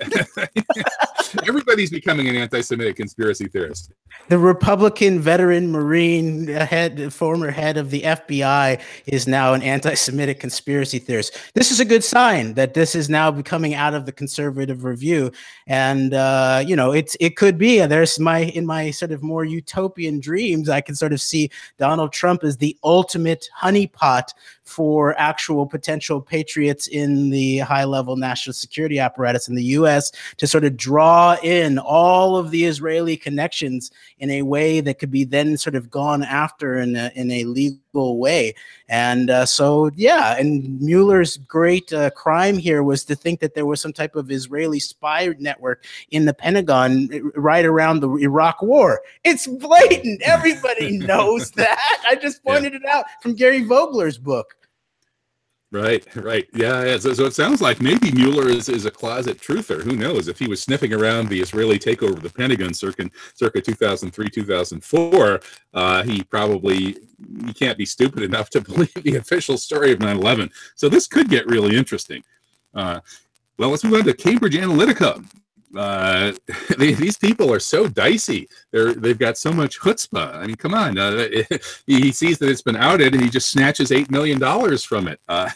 Everybody's becoming an anti-Semitic conspiracy theorist. The Republican veteran Marine head, former head of the F B I, is now an anti-Semitic conspiracy theorist. This is a good sign that this is now becoming out of the conservative review. And, uh, you know, it's it could be, there's my, in my sort of more utopian dreams, I can sort of see Donald Trump as the ultimate honeypot for actual potential patriots in the high-level national security apparatus in the U S to sort of draw in all of the Israeli connections in a way that could be then sort of gone after in a, in a legal way. And uh, so, yeah, and Mueller's great uh, crime here was to think that there was some type of Israeli spy network in the Pentagon right around the Iraq War. It's blatant. Everybody knows that. I just pointed yeah. it out from Gary Vogler's book. Right, right. Yeah, yeah. So, so it sounds like maybe Mueller is, is a closet truther. Who knows? If he was sniffing around the Israeli takeover of the Pentagon circa, circa two thousand three, two thousand four, uh, he probably he can't be stupid enough to believe the official story of nine eleven. So this could get really interesting. Uh, well, let's move on to Cambridge Analytica. Uh, they, these people are so dicey. They're they've got so much chutzpah. I mean, come on. Uh, he sees that it's been outed, and he just snatches eight million dollars from it. Uh,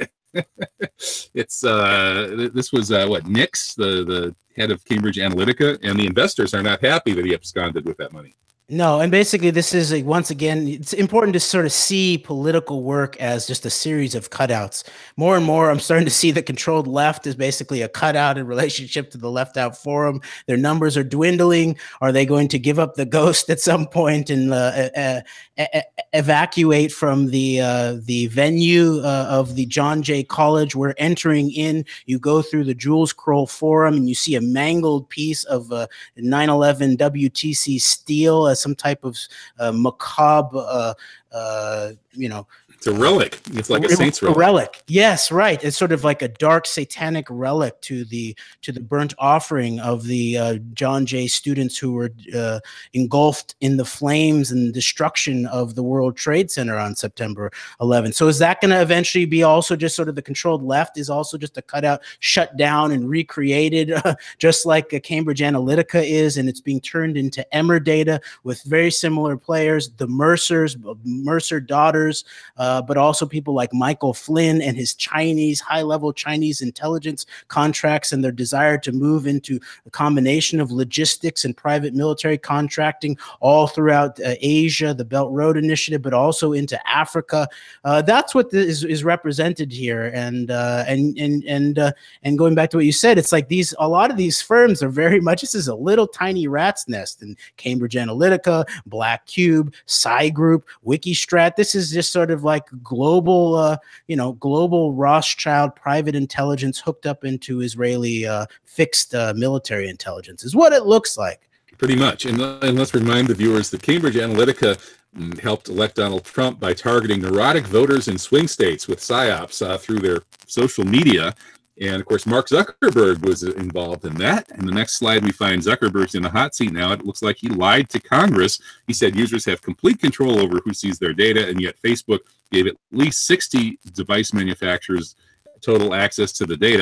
it's uh, this was uh, what Nix, the the head of Cambridge Analytica, and the investors are not happy that he absconded with that money. No, and basically this is a, once again, it's important to sort of see political work as just a series of cutouts. More and more, I'm starting to see the controlled left is basically a cutout in relationship to the Left Out Forum. Their numbers are dwindling. Are they going to give up the ghost at some point and uh, uh, uh, evacuate from the uh, the venue uh, of the John Jay College? We're entering in. You go through the Jules Kroll Forum and you see a mangled piece of uh, nine eleven W T C steel as some type of uh, macabre, uh, uh, you know, it's a relic. It's like a saint's relic. A relic. Yes, right. It's sort of like a dark satanic relic to the to the burnt offering of the uh, John Jay students who were uh, engulfed in the flames and destruction of the World Trade Center on September eleventh. So is that going to eventually be also just sort of the controlled left is also just a cutout, shut down and recreated, uh, just like uh, Cambridge Analytica is, and it's being turned into Emmer Data with very similar players, the Mercers, Mercer daughters, uh, Uh, but also people like Michael Flynn and his Chinese, high-level Chinese intelligence contracts and their desire to move into a combination of logistics and private military contracting all throughout uh, Asia, the Belt Road Initiative, but also into Africa. Uh, that's what is, is represented here. And uh, and and and uh, and going back to what you said, it's like these a lot of these firms are very much this is a little tiny rat's nest. And Cambridge Analytica, Black Cube, Psy Group, Wikistrat. This is just sort of like global, uh, you know, global Rothschild private intelligence hooked up into Israeli uh, fixed uh, military intelligence is what it looks like. Pretty much. And, and let's remind the viewers that Cambridge Analytica helped elect Donald Trump by targeting neurotic voters in swing states with psyops uh, through their social media. And, of course, Mark Zuckerberg was involved in that. In the next slide, we find Zuckerberg's in the hot seat now. It looks like he lied to Congress. He said users have complete control over who sees their data, and yet Facebook gave at least sixty device manufacturers total access to the data.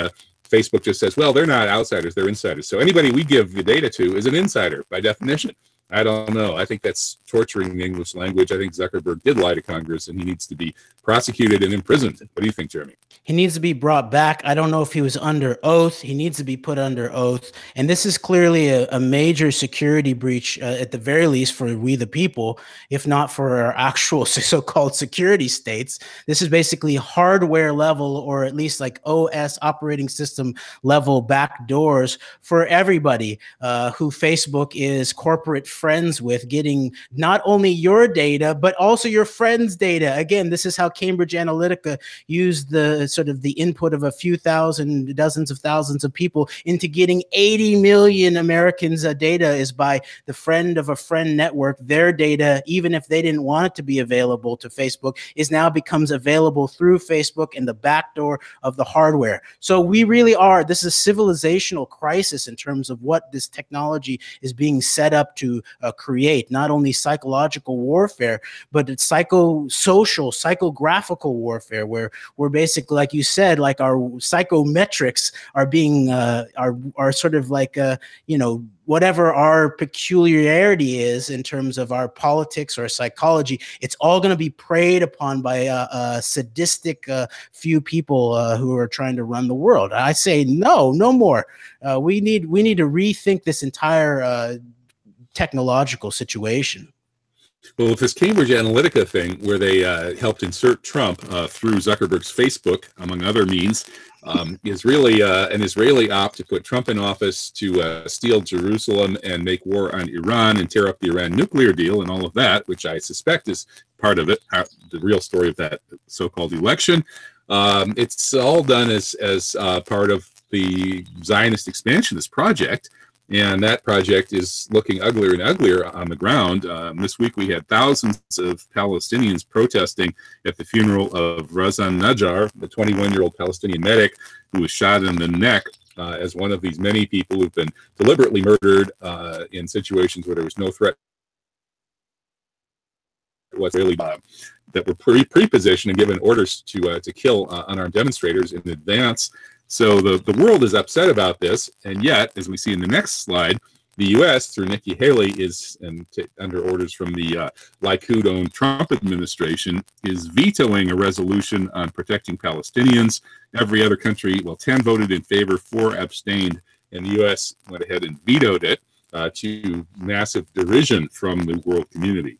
Facebook just says, well, they're not outsiders, they're insiders. So anybody we give the data to is an insider by definition. I don't know. I think that's torturing the English language. I think Zuckerberg did lie to Congress, and he needs to be prosecuted and imprisoned. What do you think, Jeremy? He needs to be brought back. I don't know if he was under oath. He needs to be put under oath. And this is clearly a, a major security breach, uh, at the very least, for we the people, if not for our actual so-called security states. This is basically hardware level, or at least like O S, operating system level backdoors for everybody uh, who Facebook is corporate friends with, getting not only your data, but also your friends' data. Again, this is how Cambridge Analytica used the sort of the input of a few thousand, dozens of thousands of people into getting eighty million Americans' uh, data, is by the friend of a friend network. Their data, even if they didn't want it to be available to Facebook, is now becomes available through Facebook and the backdoor of the hardware. So we really are, this is a civilizational crisis in terms of what this technology is being set up to uh, create, not only psychological warfare, but it's psychosocial, psychographical warfare, where we're basically, like you said, like our psychometrics are being, uh, are, are sort of like, uh, you know, whatever our peculiarity is in terms of our politics or psychology, it's all going to be preyed upon by a, a sadistic uh, few people uh, who are trying to run the world. I say no, no more. Uh, we need we need to rethink this entire uh, technological situation. Well, with this Cambridge Analytica thing, where they uh, helped insert Trump uh, through Zuckerberg's Facebook, among other means, um, is really uh, an Israeli op to put Trump in office, to uh, steal Jerusalem and make war on Iran and tear up the Iran nuclear deal and all of that, which I suspect is part of it, how, the real story of that so-called election. Um, it's all done as, as uh, part of the Zionist expansionist project. And that project is looking uglier and uglier on the ground. Um, this week we had thousands of Palestinians protesting at the funeral of Razan Najjar, the twenty-one-year-old Palestinian medic who was shot in the neck uh, as one of these many people who've been deliberately murdered uh, in situations where there was no threat whatsoever, uh, that were pre pre-positioned and given orders to uh, to kill uh, unarmed demonstrators in advance. So the, the world is upset about this, and yet, as we see in the next slide, the U S, through Nikki Haley, is, and t under orders from the uh, Likud-owned Trump administration, is vetoing a resolution on protecting Palestinians. Every other country, well, ten voted in favor, four abstained, and the U S went ahead and vetoed it, uh, to massive derision from the world community.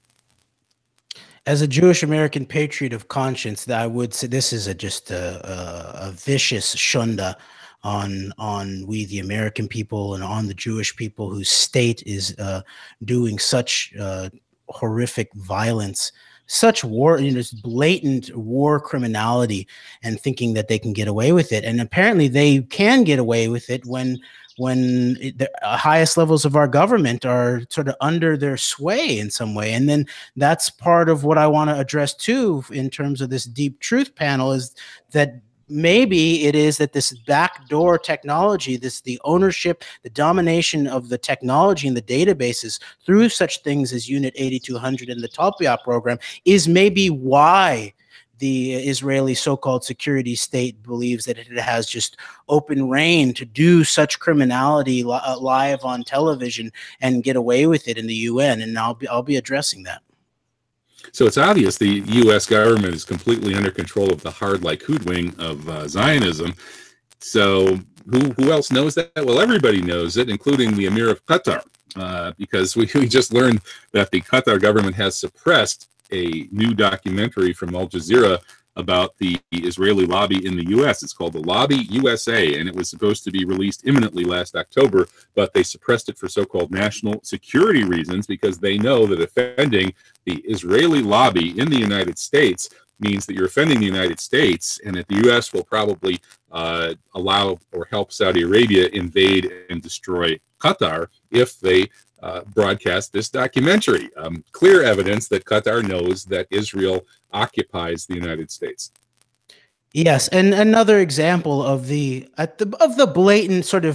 As a Jewish American patriot of conscience, that I would say this is a, just a, a, a vicious shunda on on we the American people and on the Jewish people whose state is uh, doing such uh, horrific violence, such war, you know, blatant war criminality, and thinking that they can get away with it. And apparently they can get away with it when when the highest levels of our government are sort of under their sway in some way. And then that's part of what I want to address too, in terms of this deep truth panel, is that maybe it is that this backdoor technology, this the ownership, the domination of the technology and the databases through such things as Unit eighty-two hundred and the Talpiot program, is maybe why the Israeli so-called security state believes that it has just open reign to do such criminality li live on television and get away with it in the U N. And I'll be, I'll be addressing that. So it's obvious the U S government is completely under control of the hard Likud wing of uh, Zionism. So who, who else knows that? Well, everybody knows it, including the Emir of Qatar, uh, because we, we just learned that the Qatar government has suppressed a new documentary from Al Jazeera about the Israeli lobby in the U S. It's called The Lobby U S A, and it was supposed to be released imminently last October, but they suppressed it for so-called national security reasons, because they know that offending the Israeli lobby in the United States means that you're offending the United States, and that the U S will probably uh, allow or help Saudi Arabia invade and destroy Qatar if they Uh, broadcast this documentary. Um, clear evidence that Qatar knows that Israel occupies the United States. Yes, and another example of the, at the of the blatant sort of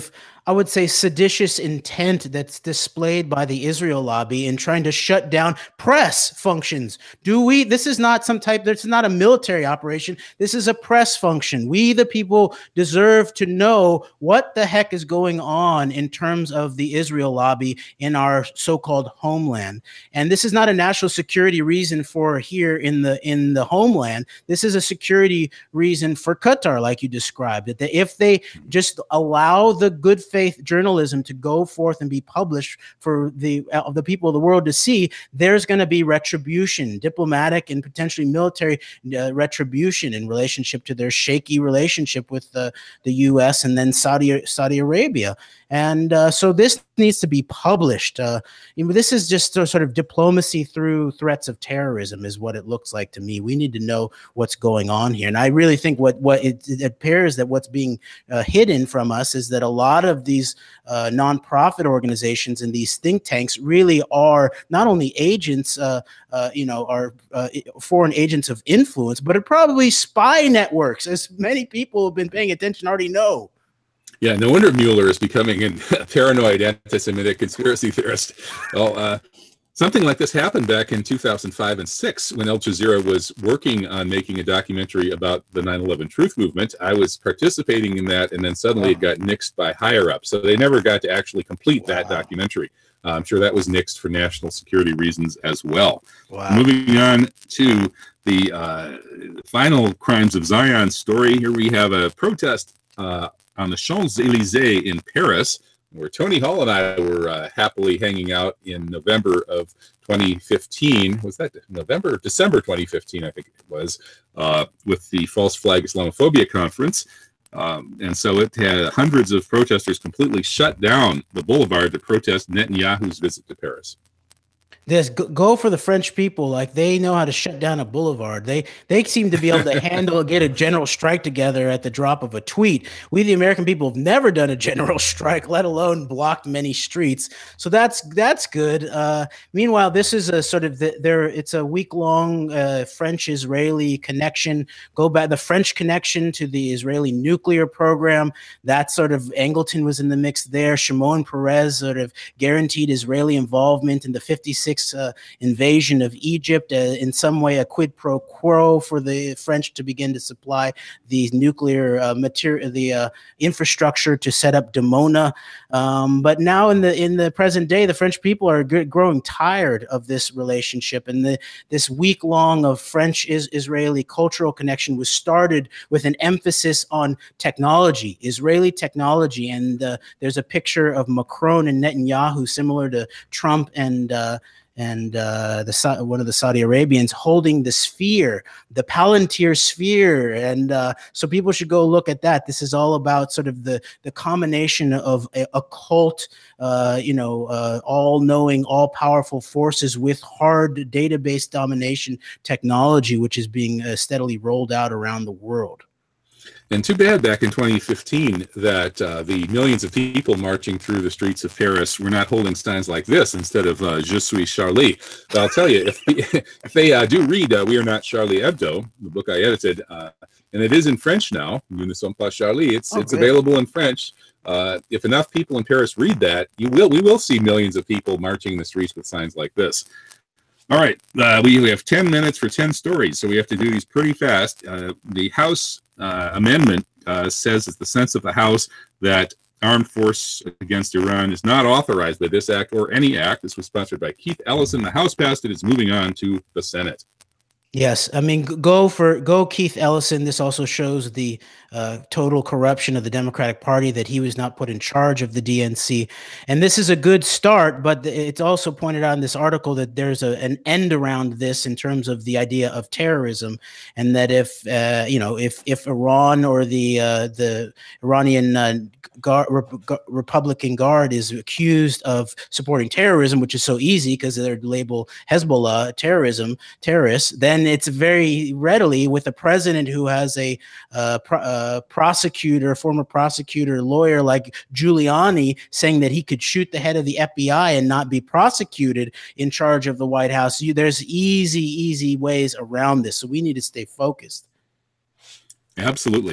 I would say, seditious intent that's displayed by the Israel lobby in trying to shut down press functions. Do we, this is not some type, this is not a military operation. This is a press function. We, the people, deserve to know what the heck is going on in terms of the Israel lobby in our so-called homeland. And this is not a national security reason for here in the, in the homeland. This is a security reason for Qatar, like you described, that if they just allow the good faith journalism to go forth and be published for the uh, the people of the world to see, there's going to be retribution, diplomatic and potentially military uh, retribution in relationship to their shaky relationship with the the U S and then Saudi Saudi Arabia. And uh, so this needs to be published. Uh, you know, this is just a sort of diplomacy through threats of terrorism is what it looks like to me. We need to know what's going on here. And I really think what, what it, it appears that what's being uh, hidden from us is that a lot of these uh, nonprofit organizations and these think tanks really are not only agents, uh, uh, you know, are uh, foreign agents of influence, but are probably spy networks, as many people who've been paying attention already know. Yeah, no wonder Mueller is becoming a paranoid anti-Semitic conspiracy theorist. Well, uh, something like this happened back in two thousand five and six when Al Jazeera was working on making a documentary about the nine eleven Truth Movement. I was participating in that, and then suddenly it got nixed by higher up. So they never got to actually complete that wow. documentary. Uh, I'm sure that was nixed for national security reasons as well. Wow. Moving on to the uh, final Crimes of Zion story. Here we have a protest uh, on the Champs-Élysées in Paris, where Tony Hall and I were uh, happily hanging out in November of twenty fifteen. Was that November? December twenty fifteen, I think it was, uh, with the False Flag Islamophobia Conference. Um, and so it had hundreds of protesters completely shut down the boulevard to protest Netanyahu's visit to Paris. This go for the French people. Like, they know how to shut down a boulevard. They they seem to be able to handle get a general strike together at the drop of a tweet. We, the American people, have never done a general strike, let alone blocked many streets. So that's that's good. Uh, meanwhile, this is a sort of the, there. It's a week long uh, French-Israeli connection. Go back the French connection to the Israeli nuclear program. That sort of Angleton was in the mix there. Shimon Peres sort of guaranteed Israeli involvement in the fifty-six. Uh, invasion of Egypt, uh, in some way a quid pro quo for the French to begin to supply the nuclear uh, material, the uh, infrastructure to set up Dimona. Um, but now in the in the present day, the French people are g- growing tired of this relationship, and the, this week long of French-Israeli cultural connection was started with an emphasis on technology, Israeli technology, and uh, there's a picture of Macron and Netanyahu, similar to Trump and uh, and uh, the one of the Saudi Arabians, holding the sphere, the Palantir sphere. And uh, so people should go look at that. This is all about sort of the, the combination of a, occult, uh, you know, uh, all-knowing, all-powerful forces with hard database domination technology, which is being uh, steadily rolled out around the world. And too bad back in twenty fifteen that uh, the millions of people marching through the streets of Paris were not holding signs like this instead of uh, Je suis Charlie. But I'll tell you, if, if they uh, do read uh, We Are Not Charlie Hebdo, the book I edited, uh, and it is in French now, Nous ne sommes pas Charlie, it's, oh, it's available in French. Uh, if enough people in Paris read that, you will we will see millions of people marching the streets with signs like this. All right, uh, we, we have ten minutes for ten stories, so we have to do these pretty fast. Uh, the House uh, amendment uh, says it's the sense of the House that armed force against Iran is not authorized by this act or any act. This was sponsored by Keith Ellison. The House passed it. It's moving on to the Senate. Yes, I mean, go for go Keith Ellison. This also shows the uh, total corruption of the Democratic Party, that he was not put in charge of the D N C. And this is a good start, but it's also pointed out in this article that there's a, an end around this in terms of the idea of terrorism, and that if uh, you know if if Iran or the uh, the Iranian uh, Guard, Rep- Republican Guard is accused of supporting terrorism, which is so easy because they're labeled Hezbollah terrorism terrorists, then it's very readily with a president who has a uh, pro- uh, prosecutor, former prosecutor, lawyer like Giuliani saying that he could shoot the head of the F B I and not be prosecuted in charge of the White House. You, there's easy, easy ways around this. So we need to stay focused. Absolutely.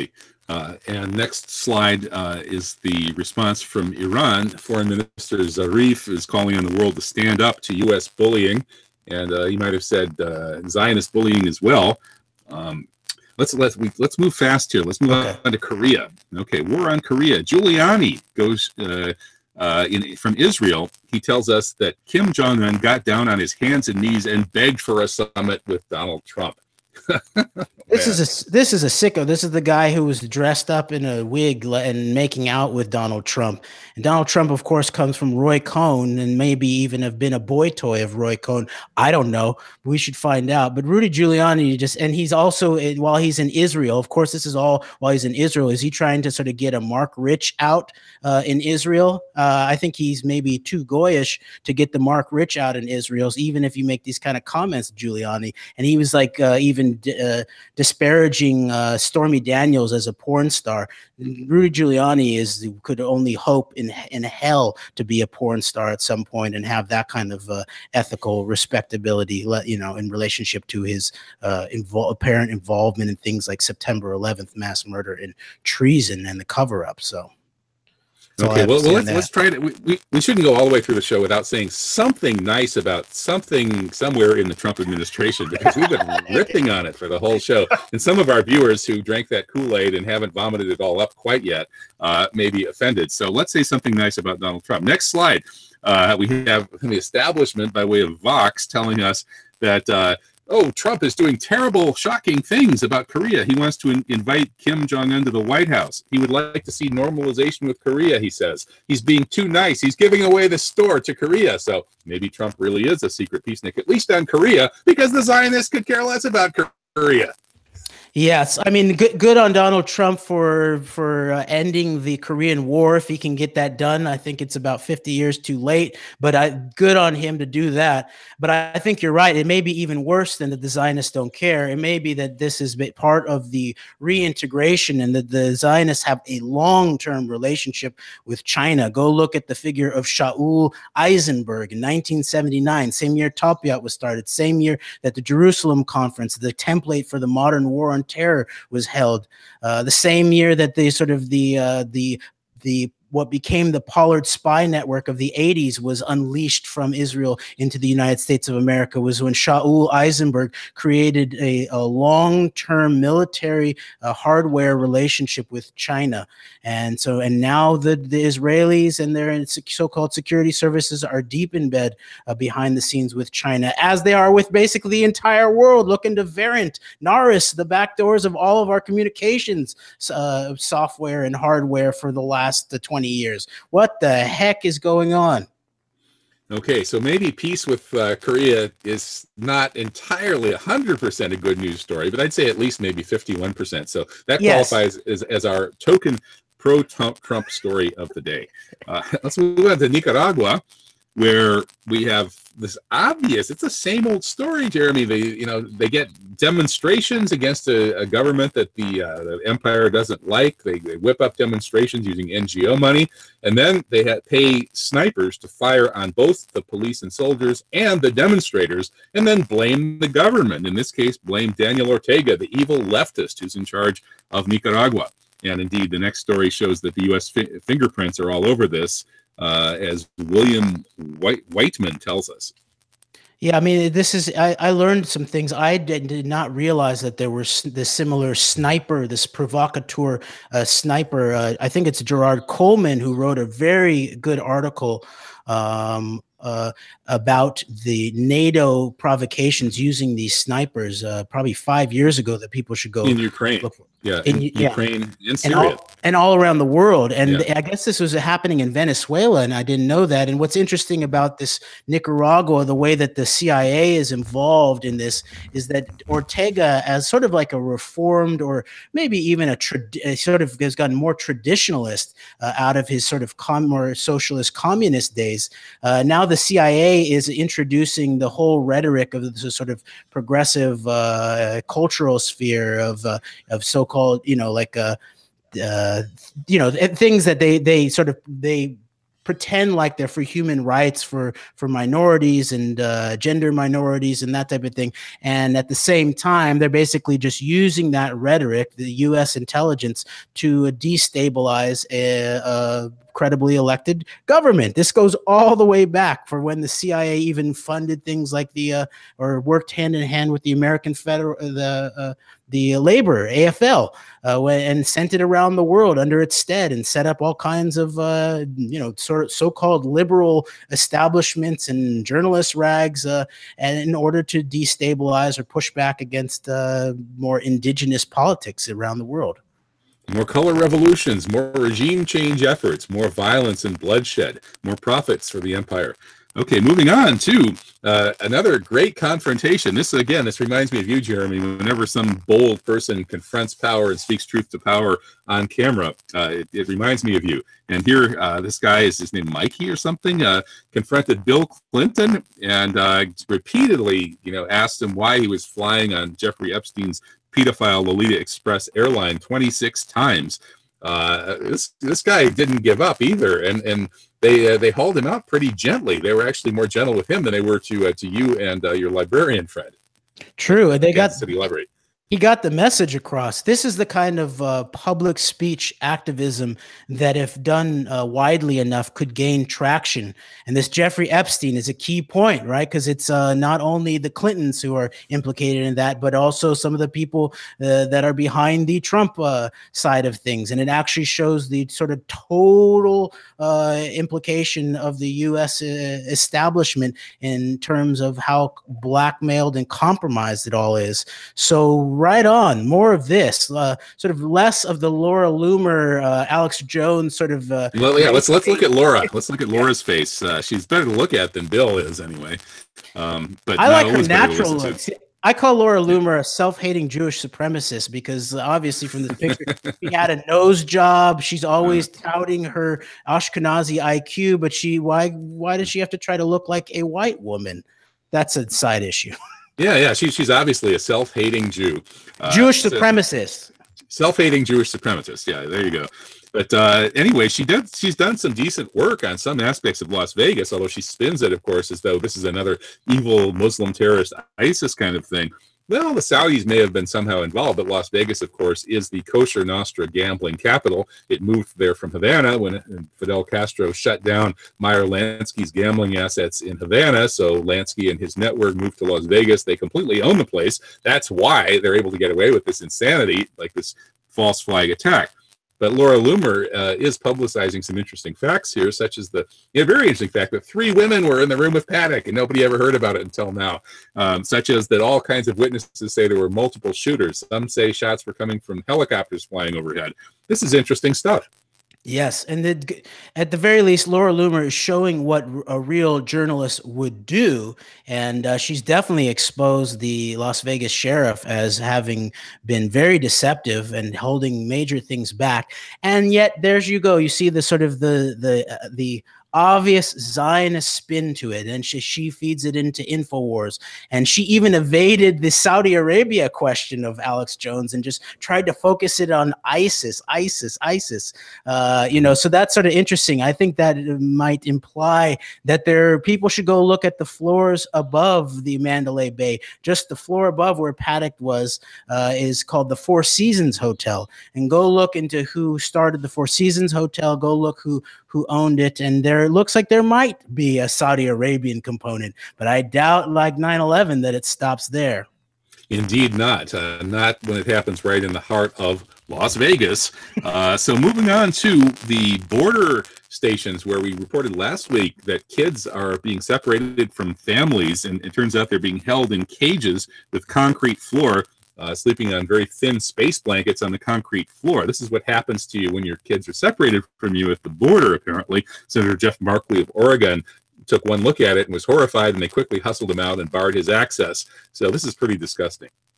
Uh, and next slide uh, is the response from Iran. Foreign Minister Zarif is calling on the world to stand up to U S bullying, and uh, he might have said uh, Zionist bullying as well. Um, let's let's we, let's move fast here. Let's move okay. on to Korea. Okay, war on Korea. Giuliani goes uh, uh, in from Israel. He tells us that Kim Jong-un got down on his hands and knees and begged for a summit with Donald Trump. This is a this is a sicko. This is the guy who was dressed up in a wig and making out with Donald Trump. And Donald Trump, of course, comes from Roy Cohn and maybe even have been a boy toy of Roy Cohn. I don't know. We should find out. But Rudy Giuliani just, and he's also, while he's in Israel, of course, this is all while he's in Israel. Is he trying to sort of get a Mark Rich out uh, in Israel? Uh, I think he's maybe too goyish to get the Mark Rich out in Israel, even if you make these kind of comments, Giuliani. And he was like uh, even uh, disparaging uh, Stormy Daniels as a porn star. Rudy Giuliani is could only hope in in hell to be a porn star at some point and have that kind of uh, ethical respectability, you know, in relationship to his uh, invol apparent involvement in things like September eleventh mass murder and treason and the cover-up. So. Okay, well, well let's, let's try to, we, we, we shouldn't go all the way through the show without saying something nice about something somewhere in the Trump administration, because we've been ripping on it for the whole show. And some of our viewers who drank that Kool-Aid and haven't vomited it all up quite yet uh, may be offended. So let's say something nice about Donald Trump. Next slide, uh, we have the establishment by way of Vox telling us that uh, oh, Trump is doing terrible, shocking things about Korea. He wants to in invite Kim Jong-un to the White House. He would like to see normalization with Korea, he says. He's being too nice. He's giving away the store to Korea. So maybe Trump really is a secret peacenik, at least on Korea, because the Zionists could care less about Korea. Yes, I mean, good good on Donald Trump for for uh, ending the Korean War. If he can get that done, I think it's about fifty years too late, but I, good on him to do that. But I, I think you're right. It may be even worse than that the Zionists don't care. It may be that this is part of the reintegration and that the Zionists have a long-term relationship with China. Go look at the figure of Shaul Eisenberg in nineteen seventy-nine, same year Talpiot was started, same year that the Jerusalem Conference, the template for the modern war on terror, was held, uh, the same year that the sort of the uh, the the what became the Pollard spy network of the eighties was unleashed from Israel into the United States of America, was when Shaul Eisenberg created a, a long-term military uh, hardware relationship with China. And so, and now the, the Israelis and their so-called security services are deep in bed uh, behind the scenes with China, as they are with basically the entire world. Look into Verint, Naris, the back doors of all of our communications uh, software and hardware for the last uh, twenty years. What the heck is going on? Okay, so maybe peace with uh, Korea is not entirely one hundred percent a good news story, but I'd say at least maybe fifty-one percent. So that yes. qualifies as, as our token pro-Trump story of the day. Uh, let's move on to Nicaragua, where we have this obvious, it's the same old story, Jeremy. They, you know, they get demonstrations against a, a government that the, uh, the empire doesn't like. They, they whip up demonstrations using N G O money, and then they ha pay snipers to fire on both the police and soldiers and the demonstrators, and then blame the government. In this case, blame Daniel Ortega, the evil leftist who's in charge of Nicaragua. And indeed, the next story shows that the U S fi fingerprints are all over this. Uh, as William White, Whiteman tells us. Yeah, I mean, this is, I, I learned some things. I did, did not realize that there was this similar sniper, this provocateur uh, sniper. Uh, I think it's Gerard Coleman who wrote a very good article um, uh, about the NATO provocations using these snipers uh, probably five years ago that people should go in Ukraine. Look for. Yeah, in, in yeah. Ukraine and Syria. And all, and all around the world. And yeah. I guess this was happening in Venezuela, and I didn't know that. And what's interesting about this Nicaragua, the way that the C I A is involved in this, is that Ortega, as sort of like a reformed or maybe even a, a sort of has gotten more traditionalist uh, out of his sort of com more socialist communist days. Uh, now the C I A is introducing the whole rhetoric of the sort of progressive uh, cultural sphere of, uh, of so called, you know, like, uh, uh, you know, things that they, they sort of, they pretend like they're for human rights, for for minorities and uh, gender minorities and that type of thing. And at the same time, they're basically just using that rhetoric, the U S intelligence, to destabilize a, a credibly elected government. This goes all the way back for when the C I A even funded things like the uh, or worked hand in hand with the American Federal the uh, the labor A F L uh, and sent it around the world under its stead and set up all kinds of uh, you know sort of so-called liberal establishments and journalist rags uh, and in order to destabilize or push back against uh, more indigenous politics around the world. More color revolutions, more regime change efforts, more violence and bloodshed, more profits for the empire. Okay, moving on to uh, another great confrontation. This, again, this reminds me of you, Jeremy. Whenever some bold person confronts power and speaks truth to power on camera, uh, it, it reminds me of you. And here, uh, this guy, is his name Mikey or something, uh, confronted Bill Clinton and uh, repeatedly, you know, asked him why he was flying on Jeffrey Epstein's pedophile Lolita Express airline twenty-six times. Uh, this this guy didn't give up either, and and they uh, they hauled him out pretty gently. They were actually more gentle with him than they were to uh, to you and uh, your librarian Fred. True, they got City Library. He got the message across. This is the kind of uh, public speech activism that, if done uh, widely enough, could gain traction. And this Jeffrey Epstein is a key point, right? Because it's uh, not only the Clintons who are implicated in that, but also some of the people uh, that are behind the Trump uh, side of things. And it actually shows the sort of total uh, implication of the U S uh, establishment in terms of how blackmailed and compromised it all is. So right on, more of this, uh, sort of less of the Laura Loomer, uh, Alex Jones sort of. Uh, well, yeah, let's let's look at Laura. Let's look at Laura's face. Uh, she's better to look at than Bill is, anyway. Um, but I not like her always better to natural listen look. to. I call Laura Loomer a self-hating Jewish supremacist because obviously from the picture, she had a nose job. She's always touting her Ashkenazi I Q, but she why why does she have to try to look like a white woman? That's a side issue. Yeah, yeah, she, she's obviously a self-hating Jew. Uh, Jewish supremacist. Self-hating Jewish supremacist. Yeah, there you go. But uh, anyway, she did. She's done some decent work on some aspects of Las Vegas, although she spins it, of course, as though this is another evil Muslim terrorist ISIS kind of thing. Well, the Saudis may have been somehow involved, but Las Vegas, of course, is the kosher Nostra gambling capital. It moved there from Havana when Fidel Castro shut down Meyer Lansky's gambling assets in Havana. So Lansky and his network moved to Las Vegas. They completely own the place. That's why they're able to get away with this insanity, like this false flag attack. But Laura Loomer uh, is publicizing some interesting facts here, such as the yeah, very interesting fact that three women were in the room with Paddock and nobody ever heard about it until now, um, such as that all kinds of witnesses say there were multiple shooters. Some say shots were coming from helicopters flying overhead. This is interesting stuff. Yes, and the, at the very least, Laura Loomer is showing what a real journalist would do, and uh, she's definitely exposed the Las Vegas sheriff as having been very deceptive and holding major things back. And yet, there's you go. You see the sort of the the uh, the obvious Zionist spin to it, and she, she feeds it into InfoWars, and she even evaded the Saudi Arabia question of Alex Jones and just tried to focus it on ISIS, ISIS, ISIS. Uh, you know, so that's sort of interesting. I think that it might imply that there people should go look at the floors above the Mandalay Bay. Just the floor above where Paddock was uh, is called the Four Seasons Hotel, and go look into who started the Four Seasons Hotel. Go look who who owned it, and there it looks like there might be a Saudi Arabian component, but I doubt, like nine eleven, that it stops there. Indeed not. Uh, not when it happens right in the heart of Las Vegas. Uh, so moving on to the border stations where we reported last week that kids are being separated from families, and it turns out they're being held in cages with concrete floor. Uh, sleeping on very thin space blankets on the concrete floor. This is what happens to you when your kids are separated from you at the border, apparently. Senator Jeff Markley of Oregon took one look at it and was horrified, and they quickly hustled him out and barred his access. So this is pretty disgusting.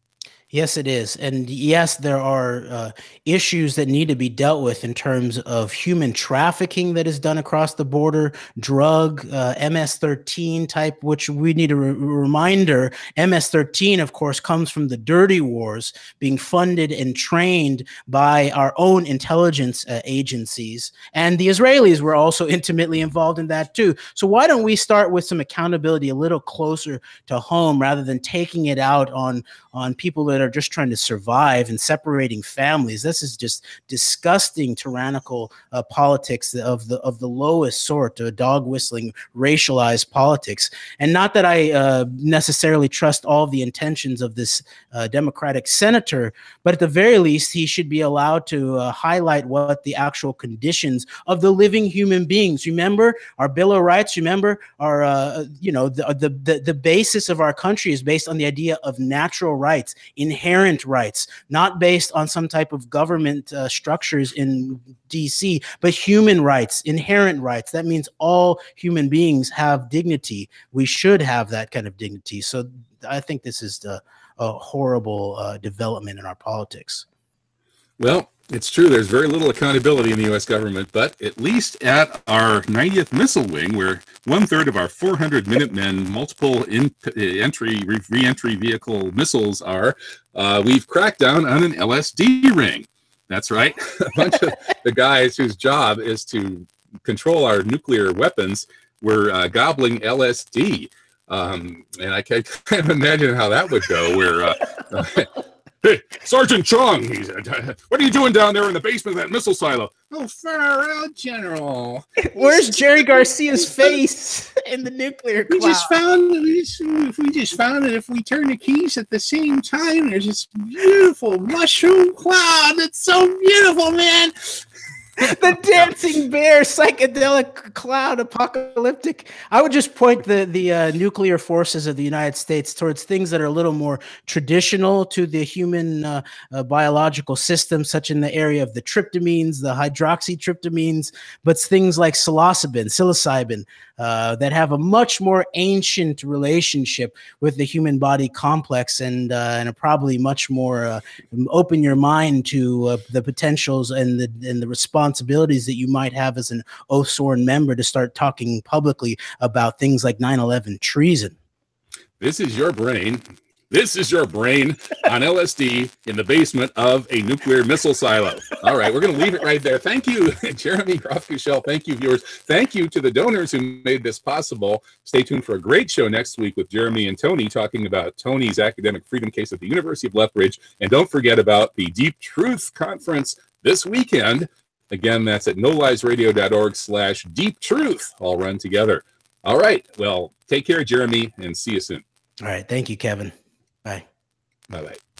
Yes, it is. And yes, there are uh, issues that need to be dealt with in terms of human trafficking that is done across the border, drug, uh, M S thirteen type, which we need a re reminder. M S thirteen, of course, comes from the dirty wars being funded and trained by our own intelligence uh, agencies. And the Israelis were also intimately involved in that too. So why don't we start with some accountability a little closer to home rather than taking it out on, on people that are just trying to survive and separating families. This is just disgusting, tyrannical uh, politics of the of the lowest sort, uh, dog whistling, racialized politics. And not that I uh, necessarily trust all the intentions of this uh, Democratic senator, but at the very least, he should be allowed to uh, highlight what the actual conditions of the living human beings. Remember our Bill of Rights. Remember our, uh, you know, the, the the the basis of our country is based on the idea of natural rights, inherent rights, not based on some type of government uh, structures in D C, but human rights, inherent rights. That means all human beings have dignity. We should have that kind of dignity. So I think this is the, a horrible uh, development in our politics. Well, it's true. There's very little accountability in the U S government, but at least at our ninetieth Missile Wing, where one third of our four hundred Minutemen multiple in, uh, entry, re, re-entry vehicle missiles are, uh, we've cracked down on an L S D ring. That's right. A bunch of the guys whose job is to control our nuclear weapons were uh, gobbling L S D. Um, and I can't kind of imagine how that would go, where uh, hey, Sergeant Chung, he said, what are you doing down there in the basement of that missile silo? Oh, far out, General. Where's Jerry Garcia's face in the nuclear cloud? We just found we just, we just found that if we turn the keys at the same time, there's this beautiful mushroom cloud. It's so beautiful, man. The dancing bear, psychedelic cloud, apocalyptic. I would just point the the uh, nuclear forces of the United States towards things that are a little more traditional to the human uh, uh, biological system, such in the area of the tryptamines, the hydroxytryptamines, but things like psilocybin, psilocybin, uh, that have a much more ancient relationship with the human body complex, and uh, and are probably much more uh, open your mind to uh, the potentials and the and the responsibilities that you might have as an oath sworn member to start talking publicly about things like nine eleven treason. This is your brain. This is your brain on L S D in the basement of a nuclear missile silo. All right, we're going to leave it right there. Thank you, Jeremy Roth-Kushel. Thank you, viewers. Thank you to the donors who made this possible. Stay tuned for a great show next week with Jeremy and Tony talking about Tony's academic freedom case at the University of Lethbridge. And don't forget about the Deep Truth Conference this weekend. Again, that's at noliesradio.org slash deep truth, all run together. All right. Well, take care, Jeremy, and see you soon. All right. Thank you, Kevin. Bye. Bye-bye.